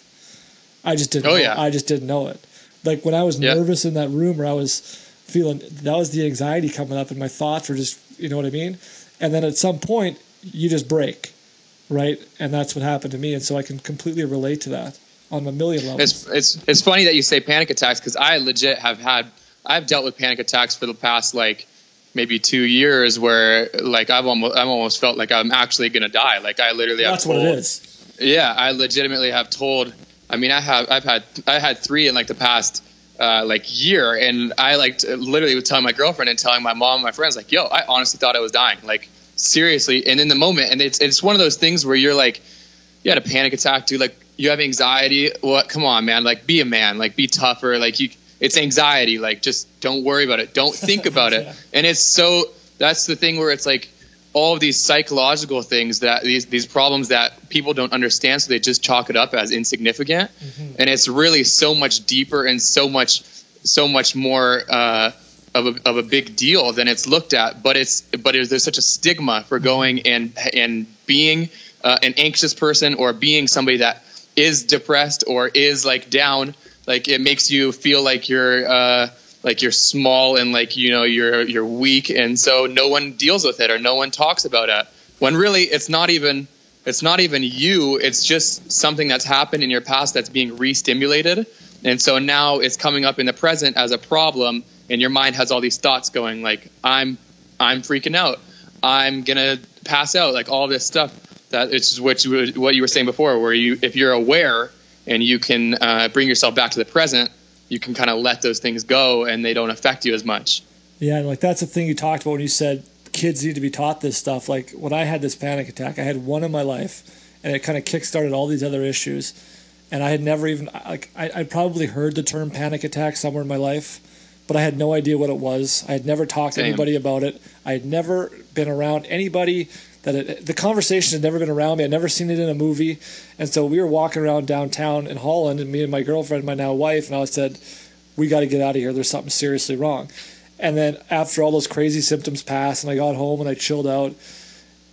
I just didn't Oh, know, yeah. I just didn't know it. Like when I was Yeah. nervous in that room or I was feeling, that was the anxiety coming up and my thoughts were just, you know what I mean? And then at some point you just break, right? And that's what happened to me. And so I can completely relate to that on a million levels. It's it's it's funny that you say panic attacks because I legit have had I've dealt with panic attacks for the past like maybe two years where like I've almost I've almost felt like I'm actually gonna die. Like I literally have That's told, what it is. Yeah, I legitimately have told. I mean, I have I've had I had three in like the past uh, like year, and I like t- literally was telling my girlfriend and telling my mom, and my friends, like, "Yo, I honestly thought I was dying." Like seriously, and in the moment, and it's it's one of those things where you're like, you had a panic attack, dude. Like you have anxiety. What? Come on, man. Like be a man. Like be tougher. Like you. It's anxiety. Like just don't worry about it. Don't think about it. Yeah. And it's so. That's the thing where it's like all of these psychological things that these these problems that people don't understand, so they just chalk it up as insignificant. Mm-hmm. And it's really so much deeper and so much so much more uh, of a of a big deal than it's looked at. But it's but it, there's such a stigma for going and and being uh, an anxious person or being somebody that is depressed or is like down. Like it makes you feel like you're uh, like you're small and like, you know, you're you're weak. And so no one deals with it or no one talks about it. When really it's not even it's not even you. It's just something that's happened in your past that's being re-stimulated. And so now it's coming up in the present as a problem. And your mind has all these thoughts going like, I'm I'm freaking out. I'm going to pass out. Like all this stuff that it's what you, what you were saying before, where you if you're aware and you can uh, bring yourself back to the present, you can kind of let those things go and they don't affect you as much. Yeah, and like that's the thing you talked about when you said kids need to be taught this stuff. Like when I had this panic attack, I had one in my life, and it kind of kickstarted all these other issues. And I had never even like I I probably heard the term panic attack somewhere in my life, but I had no idea what it was. I had never talked to Same. anybody about it. I had never been around anybody that it, the conversation had never been around me. I'd never seen it in a movie. And so we were walking around downtown in Holland, and me and my girlfriend, my now wife, and I said, we got to get out of here. There's something seriously wrong. And then after all those crazy symptoms passed and I got home and I chilled out,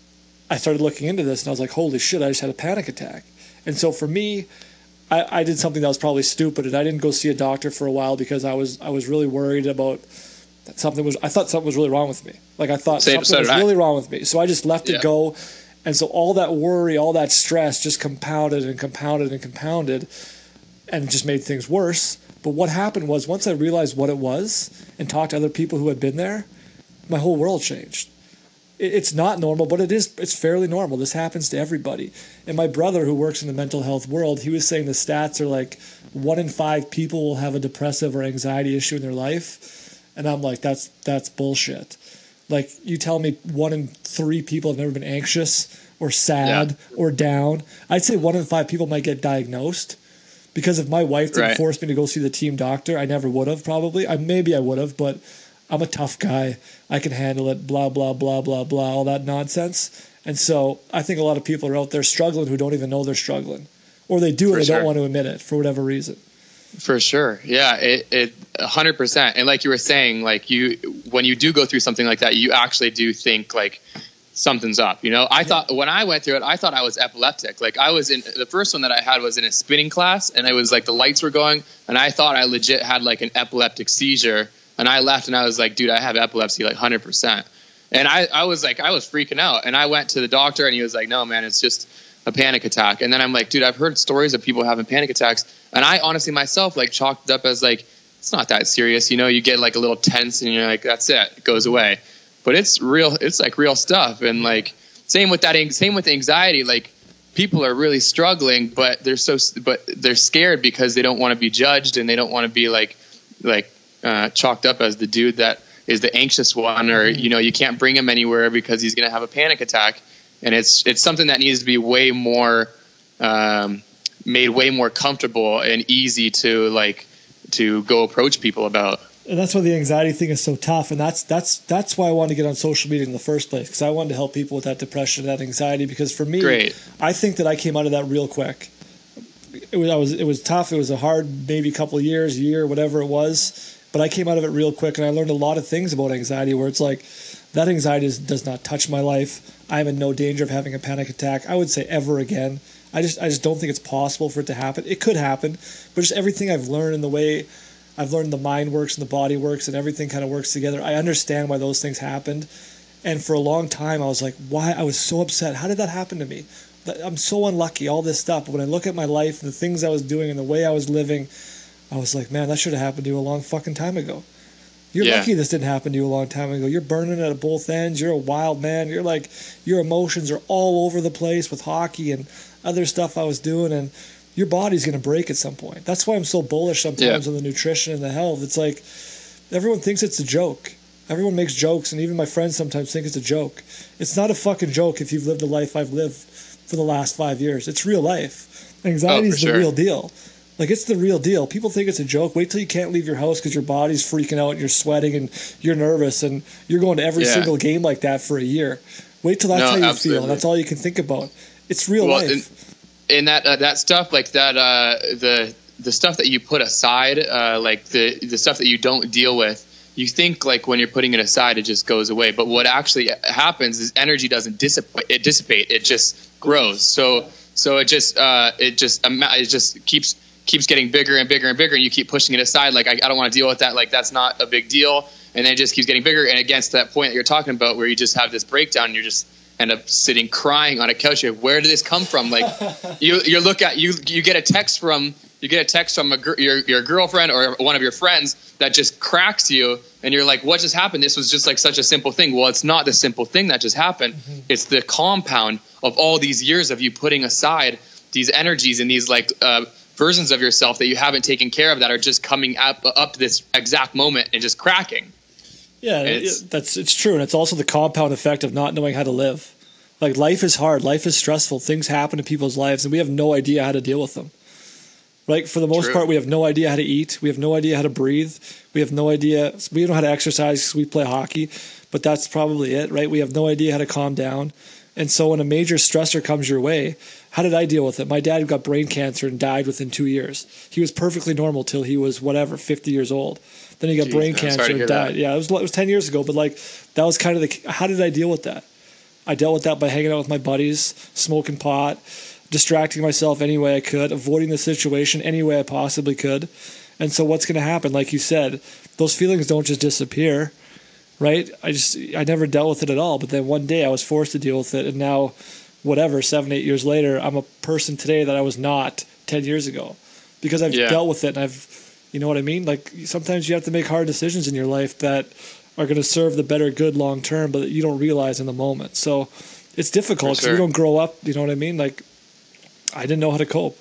I started looking into this and I was like, holy shit, I just had a panic attack. And so for me, I, I did something that was probably stupid, and I didn't go see a doctor for a while because I was I was really worried about that something was I thought something was really wrong with me. Like I thought Same, something so was really I. wrong with me. So I just left Yeah. it go. And so all that worry, all that stress just compounded and compounded and compounded and just made things worse. But what happened was once I realized what it was and talked to other people who had been there, my whole world changed. It's not normal, but it is. It's fairly normal. This happens to everybody. And my brother, who works in the mental health world, he was saying the stats are like one in five people will have a depressive or anxiety issue in their life. And I'm like, that's that's bullshit. Like, you tell me one in three people have never been anxious or sad Yeah. or down. I'd say one in five people might get diagnosed. Because if my wife didn't Right. force me to go see the team doctor, I never would have probably. I, maybe I would have, but I'm a tough guy. I can handle it, blah, blah, blah, blah, blah, all that nonsense. And so I think a lot of people are out there struggling who don't even know they're struggling. Or they do For and they sure. don't want to admit it for whatever reason. For sure. Yeah, it, it one hundred percent. And like you were saying, like you, when you do go through something like that, you actually do think like something's up. You know, I thought when I went through it, I thought I was epileptic. Like I was in the first one that I had was in a spinning class, and it was like the lights were going, and I thought I legit had like an epileptic seizure. And I left and I was like, dude, I have epilepsy, like one hundred percent. And I, I was like, I was freaking out. And I went to the doctor and he was like, no, man, it's just a panic attack. And then I'm like, dude, I've heard stories of people having panic attacks. And I honestly myself like chalked it up as like, it's not that serious. You know, you get like a little tense and you're like, that's it, it goes away. But it's real. It's like real stuff. And like, same with that, same with anxiety. Like people are really struggling, but they're so, but they're scared because they don't want to be judged and they don't want to be like, like, uh, chalked up as the dude that is the anxious one, or, you know, you can't bring him anywhere because he's going to have a panic attack. And it's, it's something that needs to be way more, um, made way more comfortable and easy to like, to go approach people about. And that's why the anxiety thing is so tough. And that's, that's, that's why I wanted to get on social media in the first place. Cause I wanted to help people with that depression, that anxiety, because for me, Great. I think that I came out of that real quick. It was, I was, it was tough. It was a hard, maybe a couple of years, year, whatever it was. But I came out of it real quick, and I learned a lot of things about anxiety where it's like, that anxiety is, does not touch my life. I am in no danger of having a panic attack. I would say ever again. I just I just don't think it's possible for it to happen. It could happen, but just everything I've learned and the way I've learned the mind works and the body works and everything kind of works together, I understand why those things happened. And for a long time, I was like, why? I was so upset. How did that happen to me? I'm so unlucky, all this stuff. But when I look at my life and the things I was doing and the way I was living, I was like, man, that should have happened to you a long fucking time ago. You're Yeah. lucky this didn't happen to you a long time ago. You're burning at both ends. You're a wild man. You're like, your emotions are all over the place with hockey and other stuff I was doing, and your body's going to break at some point. That's why I'm so bullish sometimes Yeah. on the nutrition and the health. It's like everyone thinks it's a joke. Everyone makes jokes, and even my friends sometimes think it's a joke. It's not a fucking joke if you've lived the life I've lived for the last five years. It's real life. Anxiety Oh, is for the sure. real deal. Like, it's the real deal. People think it's a joke. Wait till you can't leave your house because your body's freaking out and you're sweating and you're nervous and you're going to every Yeah. single game like that for a year. Wait till that's No, how you absolutely. feel. That's all you can think about. It's real Well, life. and, and that uh, that stuff like that, uh, the the stuff that you put aside, uh, like the the stuff that you don't deal with, you think like when you're putting it aside, it just goes away. But what actually happens is energy doesn't dissipate. It dissipate. It just grows. So so it just uh, it just it just keeps keeps getting bigger and bigger and bigger, and you keep pushing it aside. Like I, I don't want to deal with that. Like that's not a big deal. And then it just keeps getting bigger. And it gets to that point that you're talking about where you just have this breakdown. And you're just end up sitting crying on a couch. You're like, where did this come from? Like you you look at you you get a text from you get a text from a, gr- your your girlfriend or one of your friends that just cracks you, and you're like, what just happened? This was just like such a simple thing. Well, it's not the simple thing that just happened. Mm-hmm. It's the compound of all these years of you putting aside these energies and these like uh, versions of yourself that you haven't taken care of that are just coming up up to this exact moment and just cracking. Yeah, It's- that's it's true, and it's also the compound effect of not knowing how to live. Like, life is hard, life is stressful, things happen to people's lives, and we have no idea how to deal with them. Like, for the most True. part, we have no idea how to eat, we have no idea how to breathe, we have no idea, we don't know how to exercise because we play hockey, but that's probably it, right? We have no idea how to calm down. And so when a major stressor comes your way, how did I deal with it? My dad got brain cancer and died within two years. He was perfectly normal till he was, whatever, fifty years old. Then he got Jeez, brain man, I'm sorry cancer to and hear died. that. Yeah, it was, it was ten years ago, but like, that was kind of the, how did I deal with that? I dealt with that by hanging out with my buddies, smoking pot, distracting myself any way I could, avoiding the situation any way I possibly could. And so what's going to happen? Like you said, those feelings don't just disappear, right? I just, I never dealt with it at all. But then one day I was forced to deal with it. And now, whatever, seven, eight years later, I'm a person today that I was not ten years ago because I've Yeah. dealt with it. And I've, you know what I mean? Like sometimes you have to make hard decisions in your life that are going to serve the better good long term, but that you don't realize in the moment. So it's difficult because sure. you don't grow up, you know what I mean? Like I didn't know how to cope.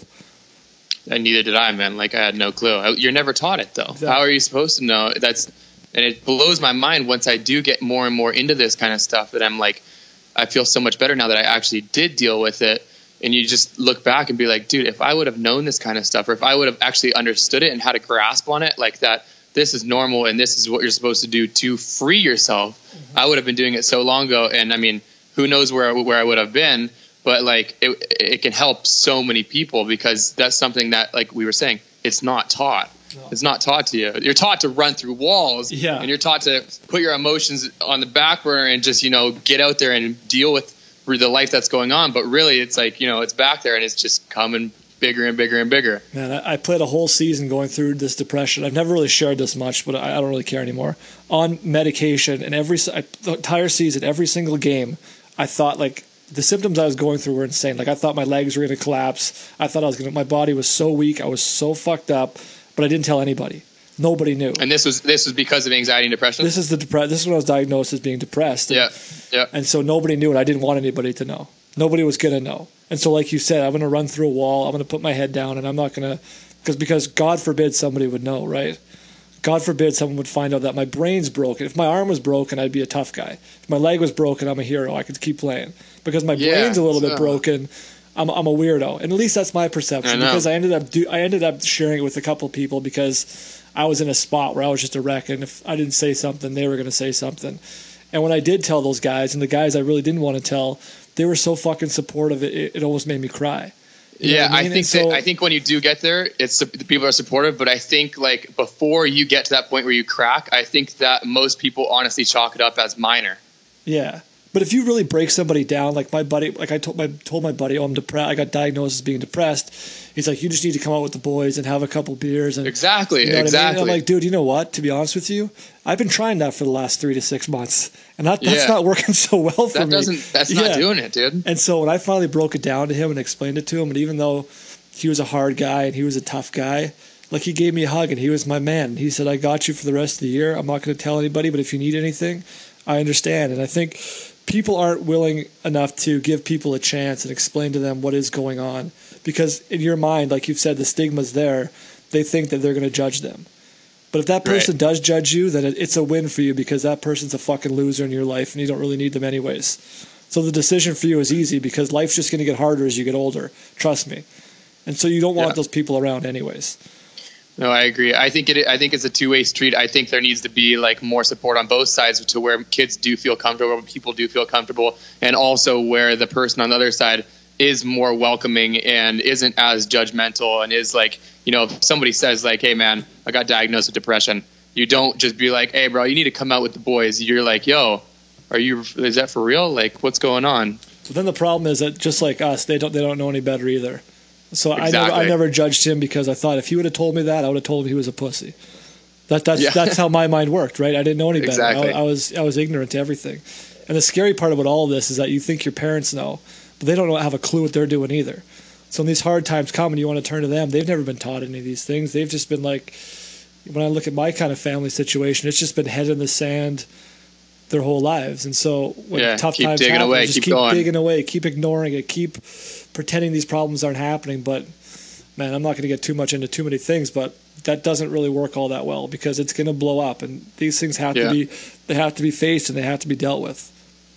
And neither did I, man. Like I had no clue. I, you're never taught it though. Exactly. How are you supposed to know? That's, and it blows my mind once I do get more and more into this kind of stuff that I'm like, I feel so much better now that I actually did deal with it. And you just look back and be like, dude, if I would have known this kind of stuff, or if I would have actually understood it and had a grasp on it, like that, this is normal and this is what you're supposed to do to free yourself. Mm-hmm. I would have been doing it so long ago. And I mean, who knows where, where I would have been, but like it, it can help so many people because that's something that, like we were saying, it's not taught. No. It's not taught to you. You're taught to run through walls, yeah. and you're taught to put your emotions on the back burner and just, you know, get out there and deal with the life that's going on. But really, it's like, you know, it's back there and it's just coming bigger and bigger and bigger. Man, I, I played a whole season going through this depression. I've never really shared this much, but I, I don't really care anymore. On medication, and every I, the entire season, every single game, I thought like the symptoms I was going through were insane. Like I thought my legs were going to collapse. I thought I was going to. My body was so weak. I was so fucked up. But I didn't tell anybody. Nobody knew. And this was this was because of anxiety and depression? This is the depre- This is when I was diagnosed as being depressed. And, yeah, yeah. And so nobody knew, and I didn't want anybody to know. Nobody was going to know. And so like you said, I'm going to run through a wall. I'm going to put my head down, and I'm not going to – because because God forbid somebody would know, right? God forbid someone would find out that my brain's broken. If my arm was broken, I'd be a tough guy. If my leg was broken, I'm a hero. I could keep playing. Because my yeah, brain's a little bit so. broken – I'm I'm a weirdo, and at least that's my perception. I because I ended up do I ended up sharing it with a couple of people because I was in a spot where I was just a wreck, and if I didn't say something, they were going to say something. And when I did tell those guys, and the guys I really didn't want to tell, they were so fucking supportive. It, it, it almost made me cry. You yeah, I, mean? I think so, that, I think when you do get there, it's the people are supportive. But I think like before you get to that point where you crack, I think that most people honestly chalk it up as minor. Yeah. But if you really break somebody down, like my buddy, like I told my told my buddy, oh, I'm depressed. I got diagnosed as being depressed. He's like, you just need to come out with the boys and have a couple beers. And exactly, you know exactly. What I mean? And I'm like, dude, you know what? To be honest with you, I've been trying that for the last three to six months, and that, that's yeah. not working so well for that me. Doesn't, that's yeah. not doing it, dude. And so when I finally broke it down to him and explained it to him, and even though he was a hard guy and he was a tough guy, like he gave me a hug and he was my man. He said, I got you for the rest of the year. I'm not going to tell anybody, but if you need anything, I understand. And I think people aren't willing enough to give people a chance and explain to them what is going on. Because in your mind, like you've said, the stigma's there. They think that they're going to judge them. But if that person right. does judge you, then it's a win for you because that person's a fucking loser in your life and you don't really need them anyways. So the decision for you is easy because life's just going to get harder as you get older. Trust me. And so you don't want yeah. those people around anyways. No, I agree. I think it. I think it's a two-way street. I think there needs to be like more support on both sides to where kids do feel comfortable, where people do feel comfortable, and also where the person on the other side is more welcoming and isn't as judgmental and is like, you know, if somebody says like, hey man, I got diagnosed with depression, you don't just be like, hey bro, you need to come out with the boys. You're like, yo, are you, is that for real? Like, what's going on? So then the problem is that just like us, they don't, they don't know any better either. So exactly. I never, I never judged him because I thought if he would have told me that, I would have told him he was a pussy. That, that's, yeah. that's how my mind worked, right? I didn't know any better. Exactly. I, I was, I was ignorant to everything. And the scary part about all of this is that you think your parents know, but they don't know, have a clue what they're doing either. So when these hard times come and you want to turn to them, they've never been taught any of these things. They've just been like, when I look at my kind of family situation, it's just been head in the sand their whole lives. And so when yeah, tough keep times digging happen, away, just keep, keep going. digging away, keep ignoring it, keep pretending these problems aren't happening. But man, I'm not going to get too much into too many things, but that doesn't really work all that well because it's going to blow up, and these things have yeah. to be, they have to be faced and they have to be dealt with.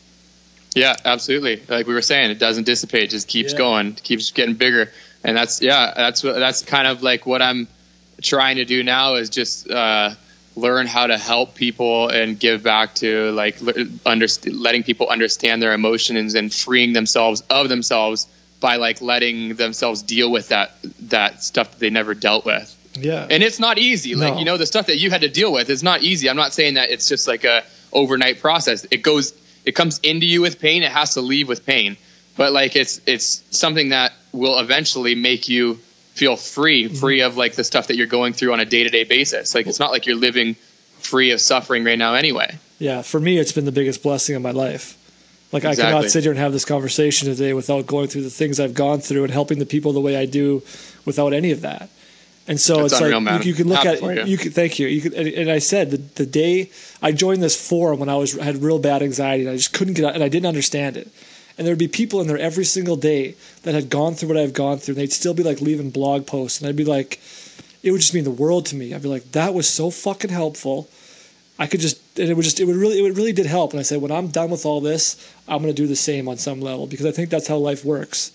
Yeah, absolutely. Like we were saying, it doesn't dissipate; it just keeps Yeah. going, it keeps getting bigger. And that's yeah, that's what that's kind of like what I'm trying to do now is just uh, learn how to help people and give back to like under, letting people understand their emotions and freeing themselves of themselves by like letting themselves deal with that that stuff that they never dealt with. Yeah. And it's not easy. Like, No. you know, the stuff that you had to deal with is not easy. I'm not saying that it's just like a overnight process. It goes it comes into you with pain. It has to leave with pain. But like it's it's something that will eventually make you feel free, free of like the stuff that you're going through on a day-to-day basis. Like it's not like you're living free of suffering right now anyway. Yeah, for me, it's been the biggest blessing of my life. Like exactly. I cannot sit here and have this conversation today without going through the things I've gone through and helping the people the way I do without any of that. And so That's it's unreal, like you, you can look Happy at you. you can thank you. You could, and, and I said the, the day I joined this forum when I was had real bad anxiety and I just couldn't get out and I didn't understand it. And there'd be people in there every single day that had gone through what I've gone through, and they'd still be like leaving blog posts, and I'd be like, it would just mean the world to me. I'd be like, that was so fucking helpful. I could just, and it would just, it would really, it really did help. And I said, when I'm done with all this, I'm going to do the same on some level because I think that's how life works.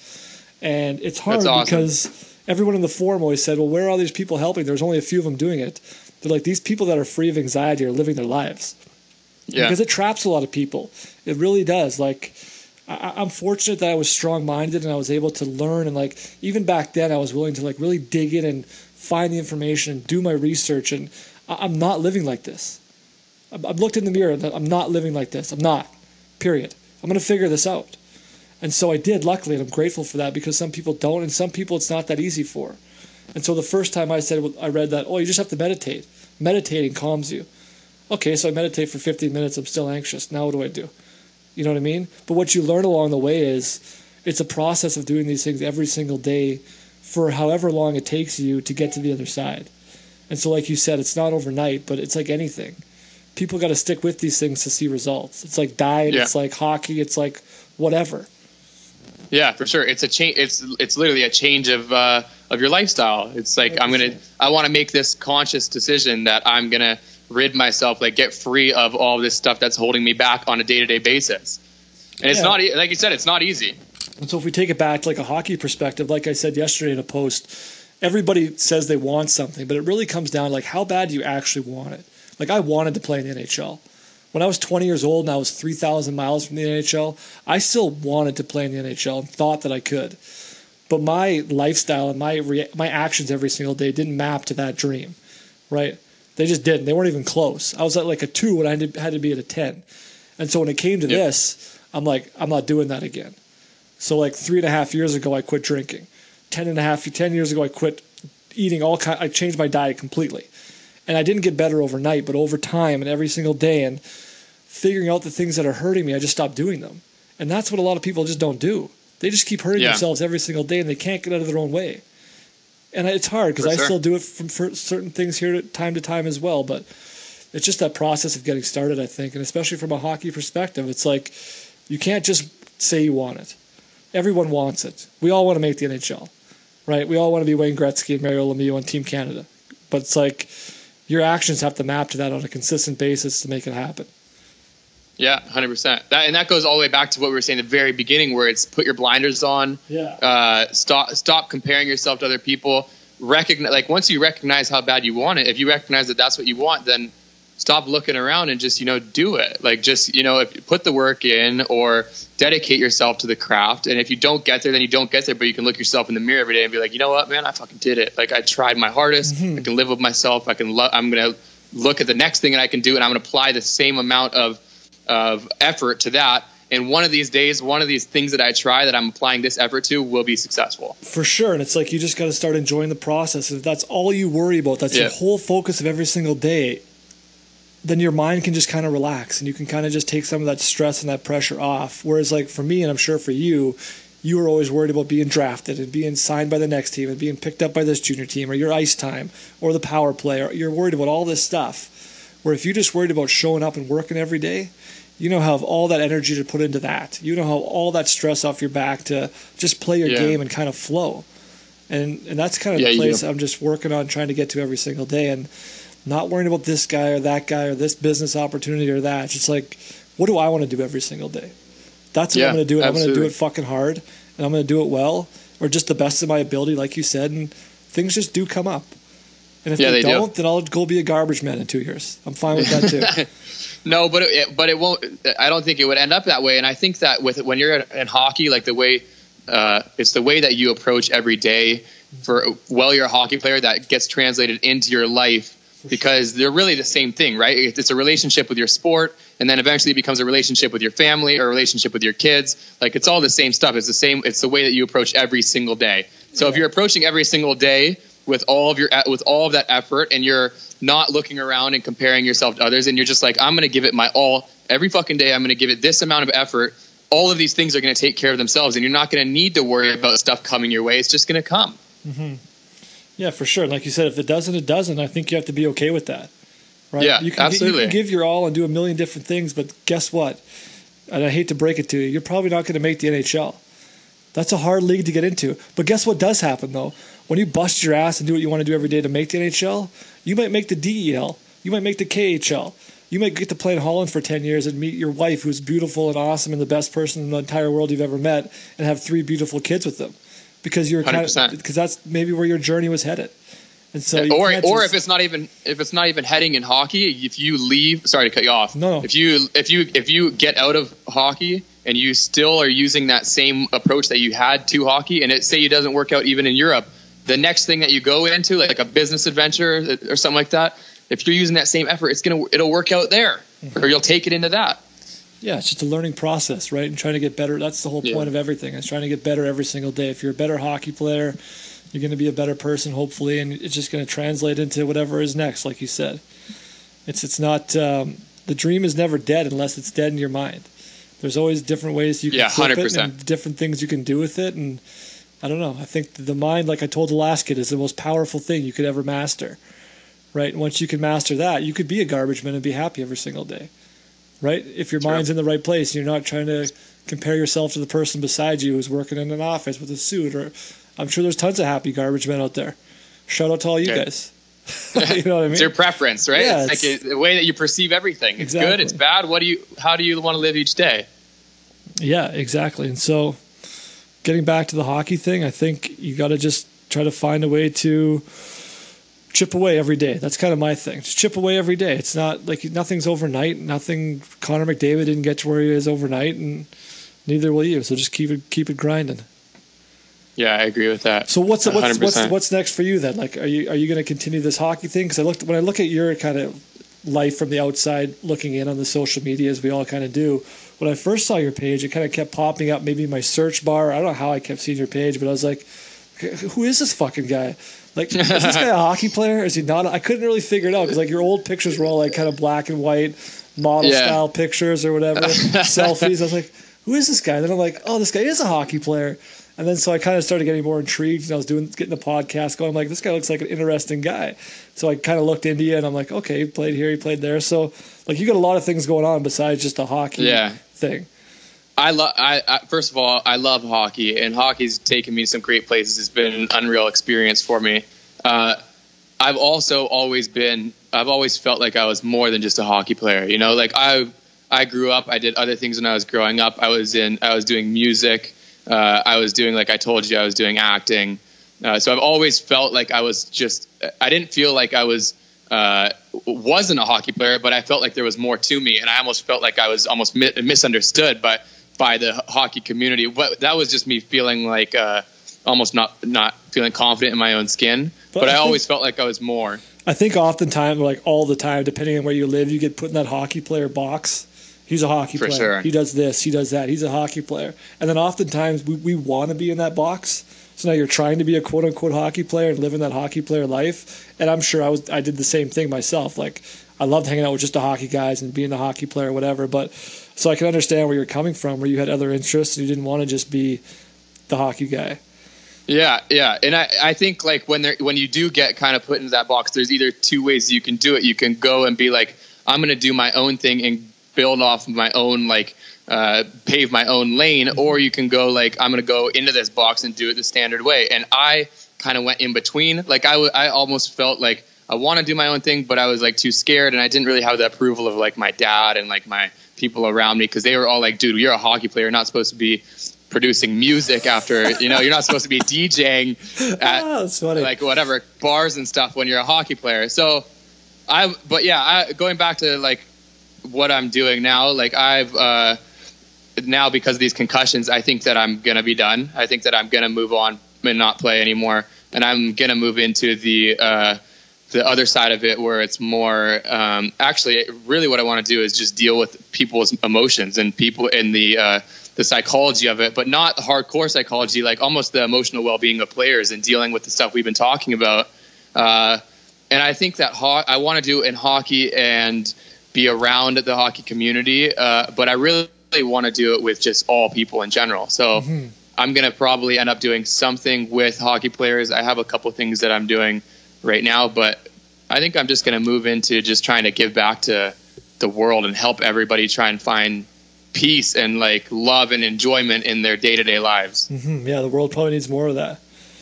And it's hard awesome. because everyone in the forum always said, well, where are all these people helping? There's only a few of them doing it. They're like, these people that are free of anxiety are living their lives. Yeah. Because it traps a lot of people. It really does. Like, I, I'm fortunate that I was strong-minded and I was able to learn. And like, even back then, I was willing to like really dig in and find the information and do my research. And I, I'm not living like this. I've, I've looked in the mirror and I'm not living like this. I'm not. Period. I'm going to figure this out. And so I did, luckily, and I'm grateful for that because some people don't, and some people it's not that easy for. And so the first time I said, I read that, oh, you just have to meditate. Meditating calms you. Okay, so I meditate for fifteen minutes. I'm still anxious. Now what do I do? You know what I mean? But what you learn along the way is it's a process of doing these things every single day for however long it takes you to get to the other side. And so like you said, it's not overnight, but it's like anything. People got to stick with these things to see results. It's like diet. Yeah. It's like hockey. It's like whatever. Yeah, for sure. It's a change. It's it's literally a change of uh, of your lifestyle. It's like one hundred percent. I'm gonna. I want to make this conscious decision that I'm gonna rid myself, like get free of all this stuff that's holding me back on a day to day basis. And it's yeah. not like you said. It's not easy. And so if we take it back to like a hockey perspective, like I said yesterday in a post, everybody says they want something, but it really comes down to like how bad do you actually want it? Like I wanted to play in the N H L. When I was twenty years old and I was three thousand miles from the N H L, I still wanted to play in the N H L and thought that I could. But my lifestyle and my rea- my actions every single day didn't map to that dream, right? They just didn't. They weren't even close. I was at like a two when I had to be at a ten. And so when it came to yep. this, I'm like, I'm not doing that again. So like three and a half years ago, I quit drinking. Ten and a half, ten years ago, I quit eating all kind. I changed my diet completely. And I didn't get better overnight, but over time and every single day and figuring out the things that are hurting me, I just stopped doing them. And that's what a lot of people just don't do. They just keep hurting yeah. themselves every single day and they can't get out of their own way. And it's hard because I sure. still do it from for certain things here time to time as well. But it's just that process of getting started, I think. And especially from a hockey perspective, it's like you can't just say you want it. Everyone wants it. We all want to make the N H L, right? We all want to be Wayne Gretzky and Mario Lemieux on Team Canada. But it's like your actions have to map to that on a consistent basis to make it happen. Yeah, one hundred percent. That, and that goes all the way back to what we were saying at the very beginning where it's put your blinders on. Yeah. Uh, stop stop comparing yourself to other people. Recognize, like once you recognize how bad you want it, if you recognize that that's what you want, then stop looking around and just, you know, do it. Like just, you know, if you put the work in or dedicate yourself to the craft. And if you don't get there, then you don't get there, but you can look yourself in the mirror every day and be like, you know what, man, I fucking did it. Like I tried my hardest. Mm-hmm. I can live with myself. I can, lo- I'm going to look at the next thing that I can do and I'm going to apply the same amount of of effort to that. And one of these days, one of these things that I try that I'm applying this effort to will be successful. For sure. And it's like you just got to start enjoying the process. If that's all you worry about, that's yeah. your whole focus of every single day, then your mind can just kind of relax and you can kind of just take some of that stress and that pressure off. Whereas like for me, and I'm sure for you, you were always worried about being drafted and being signed by the next team and being picked up by this junior team or your ice time or the power play. Or you're worried about all this stuff. Where if you just worried about showing up and working every day, you know, have all that energy to put into that. You know, how all that stress off your back to just play your yeah. game and kind of flow. And and that's kind of yeah, the place I'm just working on trying to get to every single day and not worrying about this guy or that guy or this business opportunity or that. It's just like, what do I want to do every single day? That's what yeah, I'm going to do. It. I'm going to do it fucking hard and I'm going to do it well or just the best of my ability, like you said. And things just do come up. And if yeah, they, they don't, do. then I'll go be a garbage man in two years. I'm fine with that too. No, but it, but it won't. I don't think it would end up that way. And I think that with when you're in hockey, like the way uh, it's the way that you approach every day. For well, you're a hockey player that gets translated into your life because they're really the same thing, right? It's a relationship with your sport, and then eventually it becomes a relationship with your family or a relationship with your kids. Like, it's all the same stuff. It's the same. It's the way that you approach every single day. So yeah. if you're approaching every single day with all of your with all of that effort, and you're not looking around and comparing yourself to others, and you're just like, I'm going to give it my all every fucking day. I'm going to give it this amount of effort. All of these things are going to take care of themselves, and you're not going to need to worry about stuff coming your way. It's just going to come. Mm-hmm. Yeah, for sure. Like you said, if it doesn't, it doesn't. I think you have to be okay with that. Right? Yeah, you can, absolutely. You can give your all and do a million different things, but guess what? And I hate to break it to you, you're probably not going to make the N H L. That's a hard league to get into. But guess what does happen, though? When you bust your ass and do what you want to do every day to make the N H L, you might make the D E L. You might make the K H L. You might get to play in Holland for ten years and meet your wife, who's beautiful and awesome and the best person in the entire world you've ever met, and have three beautiful kids with them. Because you're kind of, because that's maybe where your journey was headed. And so, yeah, or or just, if it's not even if it's not even heading in hockey, if you leave, sorry to cut you off. No. If you if you if you get out of hockey and you still are using that same approach that you had to hockey, and it say it doesn't work out even in Europe, the next thing that you go into, like a business adventure or something like that, if you're using that same effort, it's gonna it'll work out there, mm-hmm. or you'll take it into that. Yeah, it's just a learning process, right? And trying to get better. That's the whole yeah. point of everything. It's trying to get better every single day. If you're a better hockey player, you're going to be a better person, hopefully, and it's just going to translate into whatever is next, like you said. It's it's not um, the dream is never dead unless it's dead in your mind. There's always different ways you can yeah, flip one hundred percent. it and different things you can do with it. And I don't know. I think the mind, like I told the last kid, is the most powerful thing you could ever master, right? And once you can master that, you could be a garbage man and be happy every single day, right? If your True. mind's in the right place and you're not trying to compare yourself to the person beside you who's working in an office with a suit, or I'm sure there's tons of happy garbage men out there. Shout out to all you okay. guys. You know what I mean? It's your preference, right? Yeah, it's, it's like a, the way that you perceive everything. It's exactly. good, it's bad. What do you? How do you want to live each day? Yeah, exactly. And so, getting back to the hockey thing, I think you got to just try to find a way to chip away every day. That's kind of my thing. Just chip away every day. It's not like nothing's overnight. Nothing. Connor McDavid didn't get to where he is overnight, and neither will you. So just keep it keep it grinding. Yeah, I agree with that. So what's what's what's, what's next for you then? Like, are you are you going to continue this hockey thing? Because I looked when I look at your kind of life from the outside, looking in on the social media, as we all kind of do. When I first saw your page, it kind of kept popping up, maybe in my search bar. I don't know how I kept seeing your page, but I was like, who is this fucking guy? Like, is this guy a hockey player? Is he not? I couldn't really figure it out because like your old pictures were all like kind of black and white, model yeah. style pictures or whatever, selfies. I was like, who is this guy? And then I'm like, oh, this guy is a hockey player. And then so I kind of started getting more intrigued, and I was doing getting the podcast going. I'm like, this guy looks like an interesting guy. So I kind of looked into you, and I'm like, okay, he played here, he played there. So like, you got a lot of things going on besides just a hockey yeah. thing. I love. I, I first of all, I love hockey, and hockey's taken me to some great places. It's been an unreal experience for me. Uh, I've also always been. I've always felt like I was more than just a hockey player. You know, like I I grew up. I did other things when I was growing up. I was in. I was doing music. Uh, I was doing, like I told you, I was doing acting. Uh, so I've always felt like I was just, I didn't feel like I was, uh, wasn't a hockey player, but I felt like there was more to me. And I almost felt like I was almost mi- misunderstood by, by the hockey community. But that was just me feeling like, uh, almost not, not feeling confident in my own skin. But, but I, I always felt like I was more. I think oftentimes, like all the time, depending on where you live, you get put in that hockey player box. He's a hockey For player. Sure. He does this. He does that. He's a hockey player. And then oftentimes we, we want to be in that box. So now you're trying to be a quote unquote hockey player and living that hockey player life. And I'm sure I was I did the same thing myself. Like I loved hanging out with just the hockey guys and being a hockey player or whatever. But so I can understand where you're coming from, where you had other interests and you didn't want to just be the hockey guy. Yeah, yeah. And I, I think like when there when you do get kind of put into that box, there's either two ways you can do it. You can go and be like, I'm gonna do my own thing and build off of my own, like uh, pave my own lane, or you can go like, I'm going to go into this box and do it the standard way. And I kind of went in between. Like I, w- I almost felt like I want to do my own thing, but I was like too scared. And I didn't really have the approval of like my dad and like my people around me. Cause they were all like, dude, you're a hockey player. You're not supposed to be producing music after, you know, you're not supposed to be DJing at oh, that's funny. like whatever bars and stuff when you're a hockey player. So I, but yeah, I, going back to like, what I'm doing now, like I've uh, now because of these concussions, I think that I'm gonna be done. I think that I'm gonna move on and not play anymore, and I'm gonna move into the uh, the other side of it where it's more um, actually really what I want to do is just deal with people's emotions and people in the uh, the psychology of it, but not hardcore psychology, like almost the emotional well-being of players and dealing with the stuff we've been talking about. Uh, and I think that ho- I want to do it in hockey and be around the hockey community, uh, but I really, really want to do it with just all people in general. So mm-hmm. I'm going to probably end up doing something with hockey players. I have a couple things that I'm doing right now, but I think I'm just going to move into just trying to give back to the world and help everybody try and find peace and like love and enjoyment in their day-to-day lives. Mm-hmm. Yeah, the world probably needs more of that.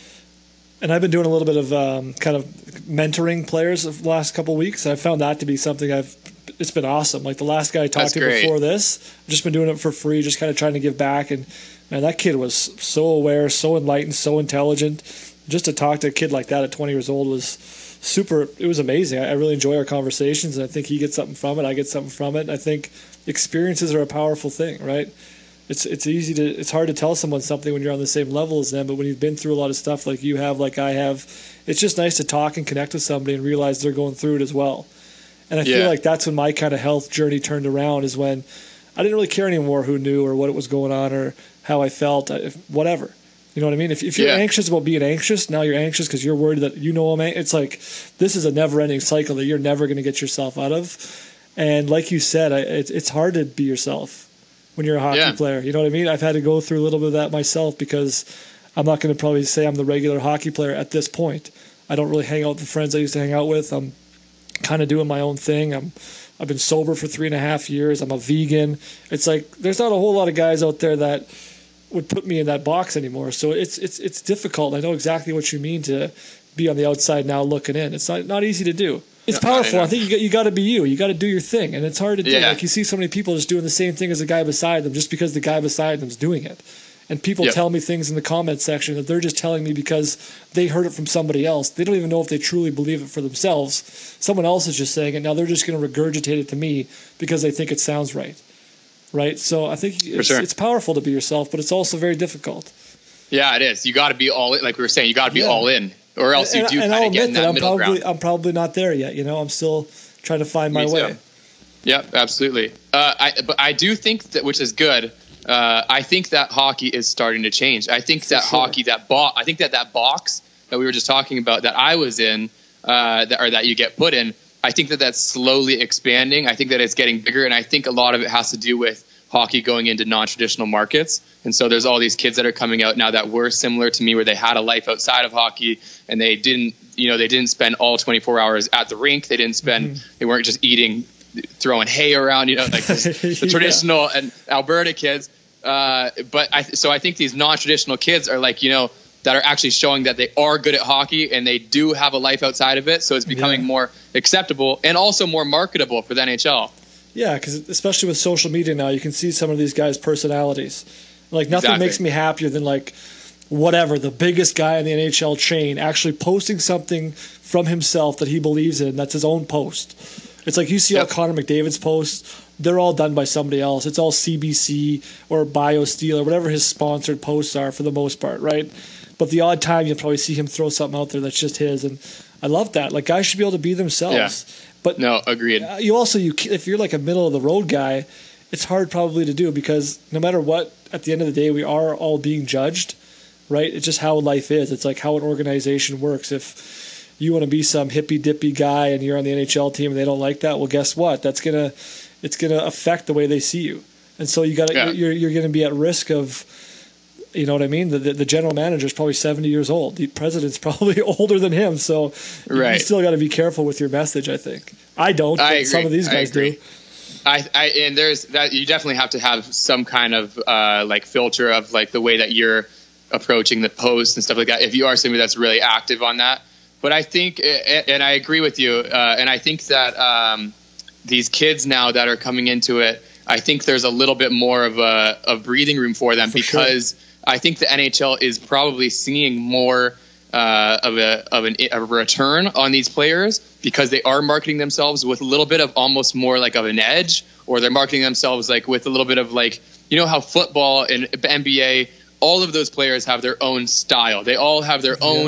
And I've been doing a little bit of um, kind of mentoring players the last couple of weeks. And I found that to be something I've, it's been awesome. Like the last guy I talked That's to great. before this, I've just been doing it for free, just kind of trying to give back. And man, that kid was so aware, so enlightened, so intelligent. Just to talk to a kid like that at twenty years old was super. It was amazing. I really enjoy our conversations, and I think he gets something from it. I get something from it. And I think experiences are a powerful thing, right? It's it's easy to it's hard to tell someone something when you're on the same level as them, but when you've been through a lot of stuff like you have, like I have, it's just nice to talk and connect with somebody and realize they're going through it as well. And I yeah. feel like that's when my kind of health journey turned around, is when I didn't really care anymore who knew or what was going on or how I felt, whatever. You know what I mean? If if you're yeah. anxious about being anxious, now you're anxious because you're worried that you know I'm. It's like this is a never-ending cycle that you're never going to get yourself out of. And like you said, I, it, it's hard to be yourself when you're a hockey yeah. player. You know what I mean? I've had to go through a little bit of that myself because I'm not going to probably say I'm the regular hockey player at this point. I don't really hang out with the friends I used to hang out with. I'm kind of doing my own thing. I'm I've been sober for three and a half years. I'm a vegan. It's like there's not a whole lot of guys out there that would put me in that box anymore. So it's it's it's difficult. I know exactly what you mean to be on the outside now looking in. It's not not easy to do. It's no, powerful. I, I think you got you got to be you. You got to do your thing, and it's hard to do. Yeah. Like you see so many people just doing the same thing as the guy beside them, just because the guy beside them is doing it. And people yep. tell me things in the comment section that they're just telling me because they heard it from somebody else. They don't even know if they truly believe it for themselves. Someone else is just saying it. Now they're just going to regurgitate it to me because they think it sounds right. Right? So I think it's, sure. it's powerful to be yourself, but it's also very difficult. Yeah, it is. You got to be all in. Like we were saying, you got to be yeah. all in, or else you and, do kind of get in that, that middle I'm probably, ground. I'm probably not there yet. You know, I'm still trying to find me my too. way. Yep, absolutely. Uh, I, but I do think that, which is good. Uh, I think that hockey is starting to change. I think that sure. hockey, that bo- I think that that box that we were just talking about that I was in, uh, that, or that you get put in, I think that that's slowly expanding. I think that it's getting bigger, and I think a lot of it has to do with hockey going into non-traditional markets. And so there's all these kids that are coming out now that were similar to me, where they had a life outside of hockey, and they didn't, you know, they didn't spend all twenty-four hours at the rink. They didn't spend, mm-hmm. they weren't just eating, throwing hay around, you know, like the yeah. traditional and Alberta kids. Uh, but I, so I think these non-traditional kids are like, you know, that are actually showing that they are good at hockey and they do have a life outside of it. So it's becoming yeah. more acceptable and also more marketable for the N H L. Yeah, because especially with social media now, you can see some of these guys' personalities. Like nothing exactly. makes me happier than like whatever, the biggest guy in the N H L chain actually posting something from himself that he believes in. That's his own post. It's like you see yep. all Connor McDavid's posts. They're all done by somebody else. It's all C B C or BioSteel or whatever his sponsored posts are for the most part, right? But the odd time you'll probably see him throw something out there that's just his, and I love that. Like guys should be able to be themselves. Yeah. But no, agreed. You also you if you're like a middle of the road guy, it's hard probably to do because no matter what, at the end of the day, we are all being judged, right? It's just how life is. It's like how an organization works. If you want to be some hippy dippy guy and you're on the N H L team and they don't like that, well, guess what? That's gonna it's gonna affect the way they see you, and so you got yeah. you're you're going to be at risk of, you know what I mean? The, the the general manager is probably seventy years old. The president's probably older than him, so right. you still got to be careful with your message. I think I don't. I but agree. Some of these guys I agree. do. I, I and there's that you definitely have to have some kind of uh, like filter of like the way that you're approaching the posts and stuff like that. If you are somebody that's really active on that, but I think and I agree with you, uh, and I think that um, these kids now that are coming into it, I think there's a little bit more of a of breathing room for them for because sure. I think the N H L is probably seeing more uh, of a of, an, of a return on these players because they are marketing themselves with a little bit of almost more like of an edge, or they're marketing themselves like with a little bit of like, you know how football and N B A, all of those players have their own style. They all have their yeah. own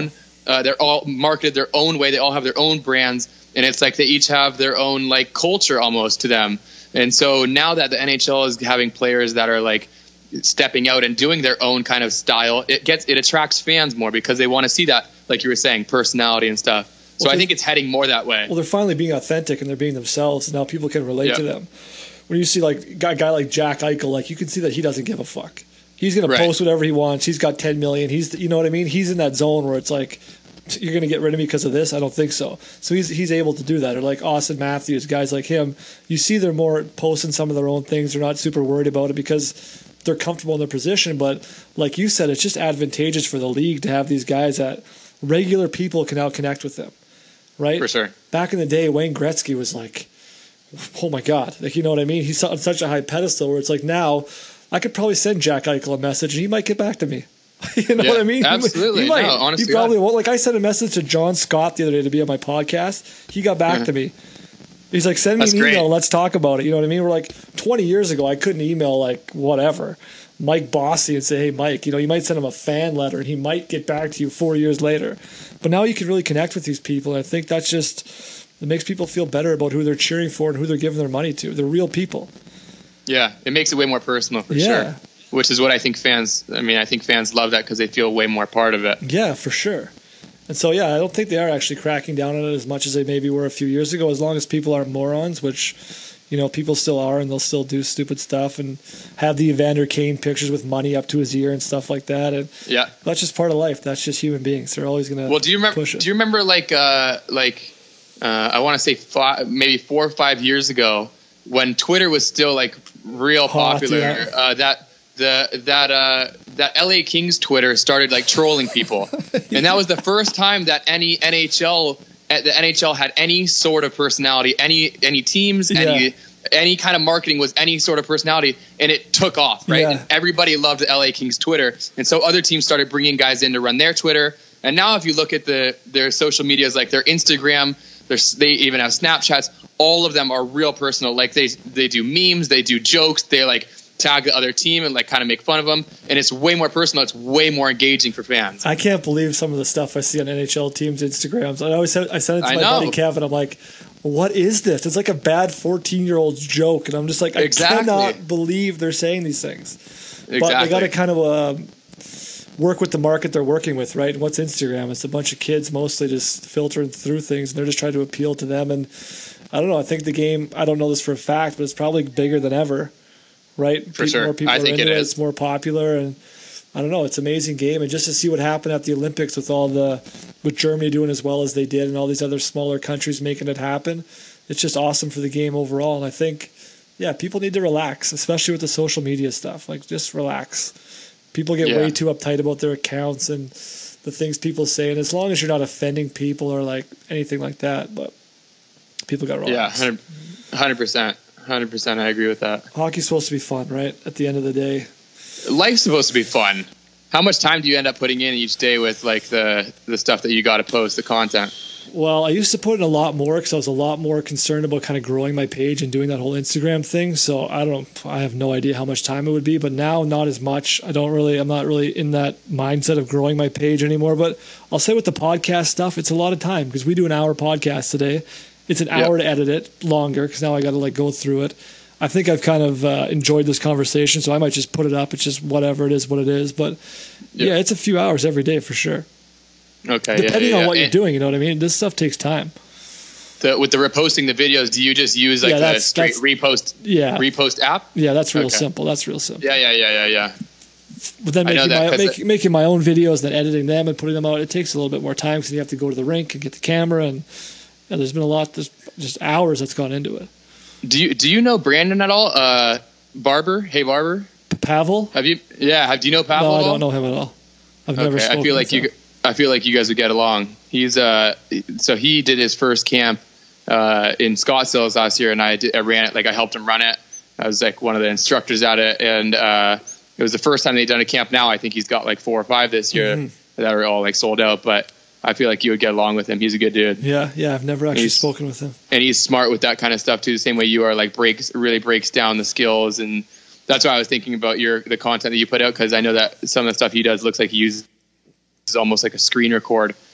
Uh, they're all marketed their own way. They all have their own brands, and it's like they each have their own like culture almost to them. And so now that the N H L is having players that are like stepping out and doing their own kind of style, it gets it attracts fans more because they want to see that, like you were saying, personality and stuff. So well, I think it's heading more that way. Well, they're finally being authentic and they're being themselves. And now people can relate yep. to them. When you see like a guy, guy like Jack Eichel, like you can see that he doesn't give a fuck. He's going right. to post whatever he wants. He's got ten million. He's, you know what I mean? He's in that zone where it's like, you're going to get rid of me because of this? I don't think so. So he's he's able to do that. Or like Austin Matthews, guys like him, you see they're more posting some of their own things. They're not super worried about it because they're comfortable in their position. But like you said, it's just advantageous for the league to have these guys that regular people can now connect with them. Right? For sure. Back in the day, Wayne Gretzky was like, oh my God. Like, you know what I mean? He's on such a high pedestal where it's like now I could probably send Jack Eichel a message and he might get back to me. You know yeah, what I mean? Absolutely. He, might. No, honestly, he probably yeah. won't. Like I sent a message to John Scott the other day to be on my podcast. He got back yeah. to me. He's like, send me That's an email great. and let's talk about it. You know what I mean? We're like twenty years ago, I couldn't email like whatever. Mike Bossy and say, hey, Mike, you know, you might send him a fan letter and he might get back to you four years later. But now you can really connect with these people. And I think that's just, it makes people feel better about who they're cheering for and who they're giving their money to. They're real people. Yeah, it makes it way more personal for yeah. sure. Which is what I think fans, I mean, I think fans love that because they feel way more part of it. Yeah, for sure. And so, yeah, I don't think they are actually cracking down on it as much as they maybe were a few years ago, as long as people aren't morons, which, you know, people still are, and they'll still do stupid stuff and have the Evander Kane pictures with money up to his ear and stuff like that. And yeah, that's just part of life. That's just human beings. They're always going to well, do you remember, push it. Do you remember, like, uh, like uh, I want to say five, maybe four or five years ago when Twitter was still, like, real Hot, popular, yeah. uh, that the that uh, that L A Kings Twitter started like trolling people, and that was the first time that any N H L the N H L had any sort of personality, any any teams, yeah. any any kind of marketing was any sort of personality, and it took off, right? Yeah. And everybody loved the L A Kings Twitter, and so other teams started bringing guys in to run their Twitter. And now, if you look at the their social medias, like their Instagram, their, they even have Snapchats. All of them are real personal. Like they they do memes, they do jokes, they like tag the other team and like kind of make fun of them, and it's way more personal. It's way more engaging for fans. I can't believe some of the stuff I see on N H L teams' Instagrams. I always said I sent it to I my know. buddy Kevin. I'm like, what is this? It's like a bad fourteen year old's joke, and I'm just like, I Exactly. cannot believe they're saying these things. Exactly. But they got to kind of uh, work with the market they're working with, right? And what's Instagram? It's a bunch of kids mostly just filtering through things, and they're just trying to appeal to them. And I don't know. I think the game. I don't know this for a fact, but it's probably bigger than ever. Right? For people, sure. More people I are think into it it. is. It's more popular, and I don't know. It's an amazing game, and just to see what happened at the Olympics with all the with Germany doing as well as they did, and all these other smaller countries making it happen, it's just awesome for the game overall. And I think, yeah, people need to relax, especially with the social media stuff. Like, just relax. People get Yeah. way too uptight about their accounts and the things people say, and as long as you're not offending people or like anything like that, but people got to Yeah, relax. one hundred percent. one hundred percent. I agree with that. Hockey's supposed to be fun, right? At the end of the day. Life's supposed to be fun. How much time do you end up putting in each day with like the the stuff that you got to post, the content? Well, I used to put in a lot more because I was a lot more concerned about kind of growing my page and doing that whole Instagram thing. So I don't, I have no idea how much time it would be, but now not as much. I don't really, I'm not really in that mindset of growing my page anymore. But I'll say with the podcast stuff, it's a lot of time because we do an hour podcast today. It's an hour Yep. to edit it longer because now I got to like go through it. I think I've kind of uh, enjoyed this conversation, so I might just put it up. It's just whatever it is, what it is. But Yep. yeah, it's a few hours every day for sure. Okay. Depending yeah, yeah, on yeah. what you're And doing, you know what I mean? This stuff takes time. The, with the reposting the videos, do you just use like Yeah, the that's- straight that's- repost Yeah. repost app? Yeah, that's real Okay. simple. That's real simple. Yeah, yeah, yeah, yeah, yeah. But then I know making that my 'cause make, it- making my own videos, then editing them and putting them out, it takes a little bit more time because you have to go to the rink and get the camera, and yeah, there's been a lot, there's just hours that's gone into it. Do you do you know Brandon at all? Uh, Barber, hey Barber, Pavel? have you? Yeah, have do you know Pavel? No, I at all? don't know him at all. I've never Okay, spoken I feel like with him. you. I feel like you guys would get along. He's uh, so he did his first camp uh in Scottsdale last year, and I, did, I ran it. Like I helped him run it. I was like one of the instructors at it, and uh, it was the first time they'd done a camp. Now I think he's got like four or five this year Mm-hmm. that are all like sold out. But I feel like you would get along with him. He's a good dude, Yeah, yeah, I've never actually He's- spoken with him. and he's smart with that kind of stuff too. The same way you are, like breaks really breaks down the skills, and that's why I was thinking about your the content that you put out, because I know that some of the stuff he does looks like he uses almost like a screen record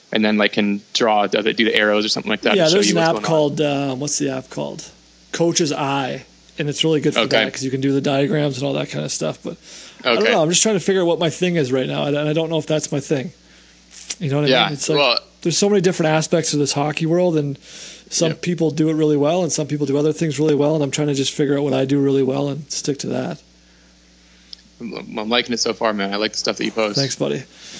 and then like can draw, do the arrows or something like that. Yeah, to show there's you an what's app going called uh, what's the app called? Coach's Eye, and it's really good for Okay. that because you can do the diagrams and all that kind of stuff. But I don't Okay. know. I'm just trying to figure out what my thing is right now, and I don't know if that's my thing. You know what I Yeah, mean? It's like well- there's so many different aspects of this hockey world, and some Yep. people do it really well, and some people do other things really well, and I'm trying to just figure out what I do really well and stick to that. I'm, I'm liking it so far, man. I like the stuff that you post. Thanks, buddy.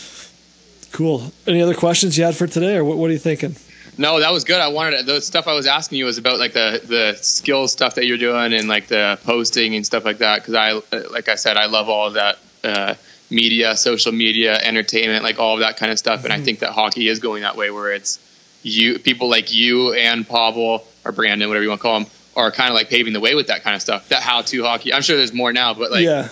Cool. Any other questions you had for today, or what, what are you thinking? No, that was good. I wanted the stuff I was asking you was about like the the skill stuff that you're doing and like the posting and stuff like that. Because I, like I said, I love all of that uh, media, social media, entertainment, like all of that kind of stuff. Mm-hmm. And I think that hockey is going that way, where it's you, people like you and Pavel or Brandon, whatever you want to call them, are kind of like paving the way with that kind of stuff. That how-to hockey. I'm sure there's more now, but like yeah.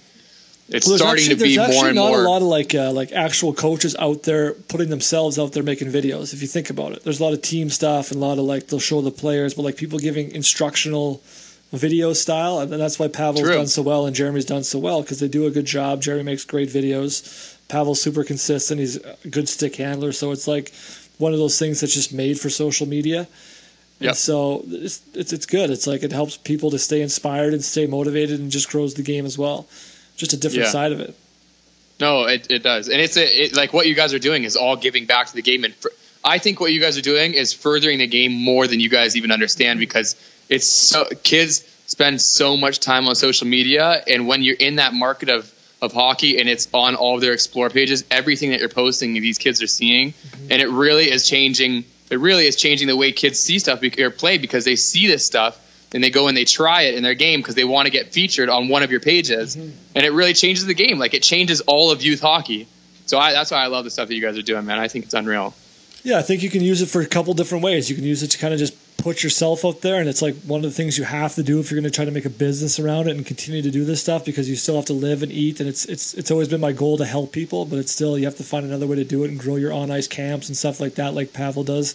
it's Well, there's starting actually, to be there's more actually and not more. a lot of like uh, like actual coaches out there putting themselves out there making videos. If you think about it, there's a lot of team stuff and a lot of like they'll show the players, but like people giving instructional video style, and that's why Pavel's True. done so well and Jeremy's done so well because they do a good job. Jeremy makes great videos. Pavel's super consistent. He's a good stick handler, so it's like one of those things that's just made for social media. And Yep. so it's, it's it's good. It's like it helps people to stay inspired and stay motivated and just grows the game as well. Just a different Yeah. side of it. No, it, it does. And it's a, it, like what you guys are doing is all giving back to the game. And for, I think what you guys are doing is furthering the game more than you guys even understand, because it's so kids spend so much time on social media. And when you're in that market of, of hockey and it's on all of their explore pages, everything that you're posting, these kids are seeing. Mm-hmm. And it really is changing. It really is changing the way kids see stuff or play, because they see this stuff and they go and they try it in their game because they want to get featured on one of your pages. Mm-hmm. And it really changes the game. Like it changes all of youth hockey. So I, that's why I love the stuff that you guys are doing, man. I think it's unreal. Yeah, I think you can use it for a couple different ways. You can use it to kind of just put yourself out there, and it's like one of the things you have to do if you're going to try to make a business around it and continue to do this stuff, because you still have to live and eat. And it's it's it's always been my goal to help people, but it's still, you have to find another way to do it and grow your on ice camps and stuff like that, like Pavel does.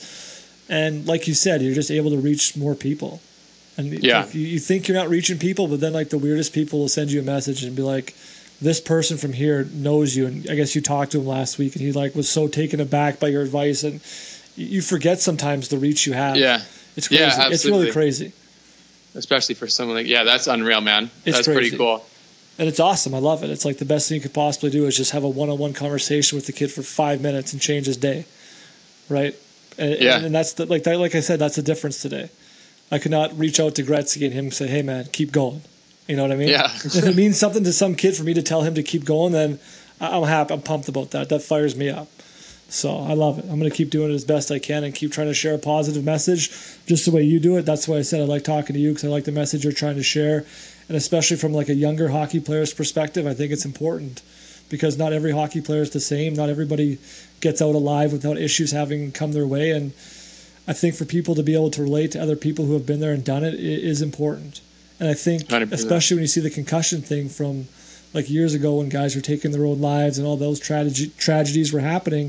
And like you said, you're just able to reach more people. And yeah. like, you, you think you're not reaching people, but then like the weirdest people will send you a message and be like, this person from here knows you. And I guess you talked to him last week and he like was so taken aback by your advice, and you forget sometimes the reach you have. Yeah. It's crazy. Yeah, absolutely. It's really crazy. Especially for someone like, yeah, that's unreal, man. It's that's crazy. pretty cool. And it's awesome. I love it. It's like the best thing you could possibly do is just have a one-on-one conversation with the kid for five minutes and change his day. Right. And, Yeah. and that's the, like that, like I said, that's the difference today. I could not reach out to Gretzky and him and say, hey man, keep going. You know what I mean? Yeah. If it means something to some kid for me to tell him to keep going, then I'm happy. I'm pumped about that. That fires me up. So I love it. I'm going to keep doing it as best I can and keep trying to share a positive message just the way you do it. That's why I said I like talking to you, because I like the message you're trying to share. And especially from like a younger hockey player's perspective, I think it's important, because not every hockey player is the same. Not everybody gets out alive without issues having come their way. And I think for people to be able to relate to other people who have been there and done it, it is important. And I think, one hundred percent. especially when you see the concussion thing from like years ago when guys were taking their own lives and all those tragedy, tragedies were happening,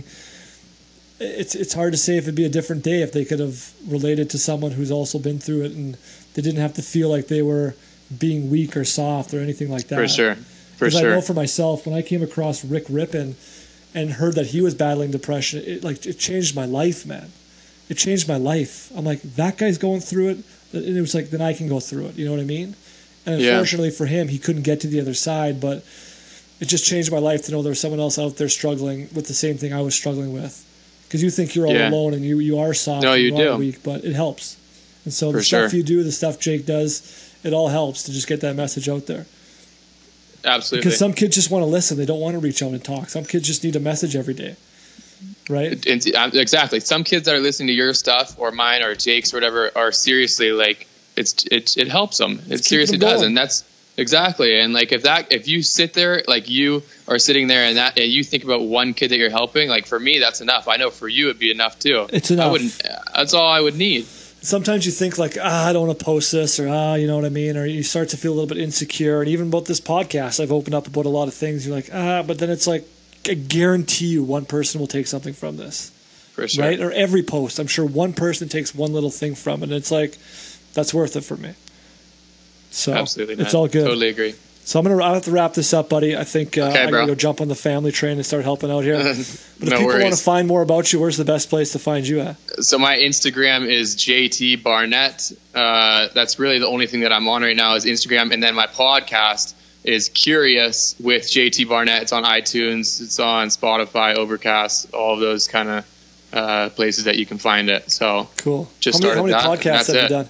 it's it's hard to say if it'd be a different day if they could have related to someone who's also been through it and they didn't have to feel like they were being weak or soft or anything like that. For sure. For Because sure. I know for myself, when I came across Rick Rippon and heard that he was battling depression, it like it changed my life, man. It changed my life. I'm like, that guy's going through it. And it was like, then I can go through it. You know what I mean? And Yeah. unfortunately for him, he couldn't get to the other side, but it just changed my life to know there was someone else out there struggling with the same thing I was struggling with. Because you think you're all Yeah. alone and you, you are soft No, and you you are do. weak, but it helps. And so the For stuff sure. you do, the stuff Jake does, it all helps to just get that message out there. Absolutely. Because some kids just want to listen. They don't want to reach out and talk. Some kids just need a message every day. Right? And, uh, exactly. Some kids that are listening to your stuff or mine or Jake's or whatever are seriously like, it's it it helps them. It keeping seriously them does, going. and that's exactly. And like if that if you sit there like you are sitting there and that and you think about one kid that you're helping, like for me that's enough. I know for you it'd be enough too. It's enough. I wouldn't. That's all I would need. Sometimes you think like, ah, I don't want to post this, or ah, you know what I mean, or you start to feel a little bit insecure. And even about this podcast, I've opened up about a lot of things. You're like, ah, but then it's like, I guarantee you one person will take something from this. For sure. Right? Or every post, I'm sure one person takes one little thing from it, and it's like, that's worth it for me. So Absolutely. it's man. all good. Totally agree. So I'm gonna I have to wrap this up, buddy. I think uh, Okay, I gotta bro. go jump on the family train and start helping out here. But if No people worries. want to find more about you, where's the best place to find you at? So my Instagram is J T Barnett. Uh, that's really the only thing that I'm on right now is Instagram. And then my podcast is Curious with J T Barnett. It's on iTunes. It's on Spotify, Overcast, all of those kind of uh, places that you can find it. So Cool. Just how many, how many started that, and podcasts that's have you it. done?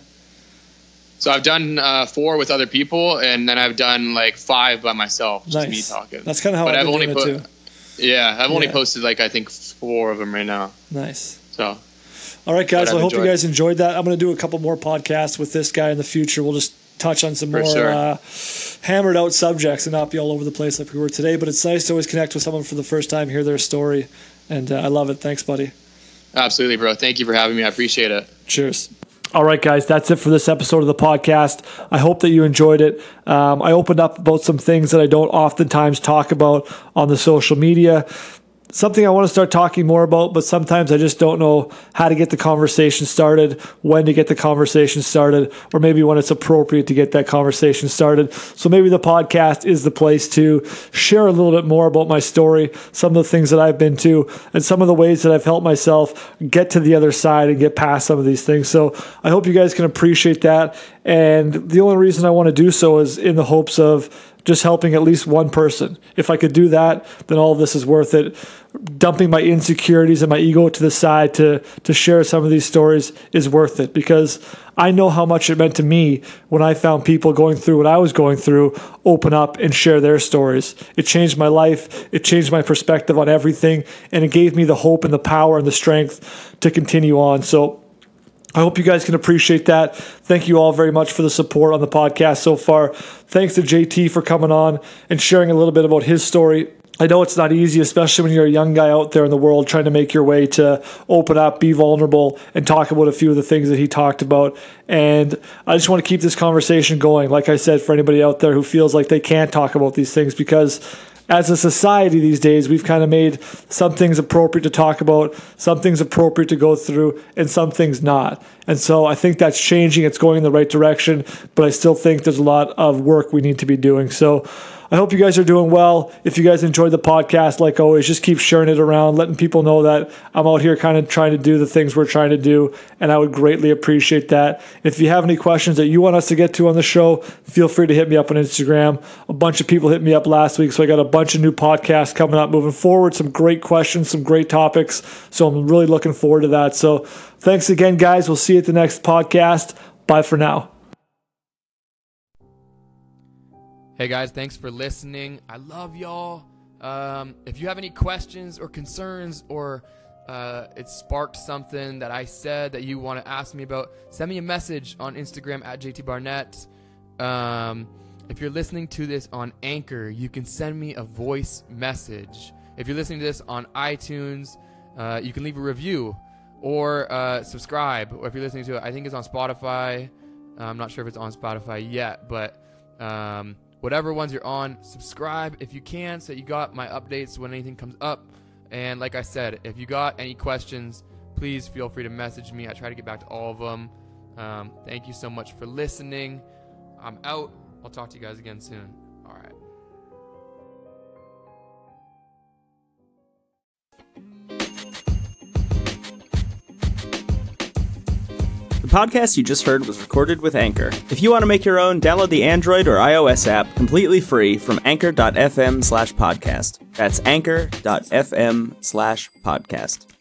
So I've done uh, four with other people, and then I've done like five by myself, just me Nice. talking. That's kind of how But I've I've been only doing it put, too. yeah, I've only Yeah. posted like I think four of them right now. Nice. So All right, guys. But Well, I I've hope you enjoyed guys enjoyed that. I'm going to do a couple more podcasts with this guy in the future. We'll just touch on some For more sure. uh, hammered out subjects and not be all over the place like we were today. But it's nice to always connect with someone for the first time, hear their story. And uh, I love it. Thanks, buddy. absolutely, bro. Thank you for having me. I appreciate it. Cheers. All right, guys, that's it for this episode of the podcast. I hope that you enjoyed it. Um, I opened up about some things that I don't oftentimes talk about on the social media. Something I want to start talking more about, but sometimes I just don't know how to get the conversation started, when to get the conversation started, or maybe when it's appropriate to get that conversation started. So maybe the podcast is the place to share a little bit more about my story, some of the things that I've been to, and some of the ways that I've helped myself get to the other side and get past some of these things. So I hope you guys can appreciate that. And the only reason I want to do so is in the hopes of just helping at least one person. If I could do that, then all of this is worth it. Dumping my insecurities and my ego to the side to to share some of these stories is worth it, because I know how much it meant to me when I found people going through what I was going through open up and share their stories. It changed my life. It changed my perspective on everything, and it gave me the hope and the power and the strength to continue on. So I hope you guys can appreciate that. Thank you all very much for the support on the podcast so far. Thanks to J T for coming on and sharing a little bit about his story. I know it's not easy, especially when you're a young guy out there in the world trying to make your way to open up, be vulnerable, and talk about a few of the things that he talked about. And I just want to keep this conversation going, like I said, for anybody out there who feels like they can't talk about these things, because as a society these days, we've kind of made some things appropriate to talk about, some things appropriate to go through, and some things not. And so I think that's changing. It's going in the right direction, but I still think there's a lot of work we need to be doing. So I hope you guys are doing well. If you guys enjoyed the podcast, like always, just keep sharing it around, letting people know that I'm out here kind of trying to do the things we're trying to do, and I would greatly appreciate that. If you have any questions that you want us to get to on the show, feel free to hit me up on Instagram. A bunch of people hit me up last week, so I got a bunch of new podcasts coming up moving forward, some great questions, some great topics, so I'm really looking forward to that. So thanks again, guys. We'll see you at the next podcast. Bye for now. Hey guys, thanks for listening. I love y'all. Um, if you have any questions or concerns, or uh, it sparked something that I said that you want to ask me about, send me a message on Instagram at J T Barnett. Um, if you're listening to this on Anchor, you can send me a voice message. If you're listening to this on iTunes, uh, you can leave a review or uh, subscribe. Or if you're listening to it, I think it's on Spotify. I'm not sure if it's on Spotify yet, but um, whatever ones you're on, subscribe if you can, so you got my updates when anything comes up. And like I said, if you got any questions, please feel free to message me. I try to get back to all of them. Um, thank you so much for listening. I'm out. I'll talk to you guys again soon. All right. The podcast you just heard was recorded with Anchor. If you want to make your own, download the Android or iOS app completely free from anchor dot f m slash podcast. That's anchor dot f m slash podcast.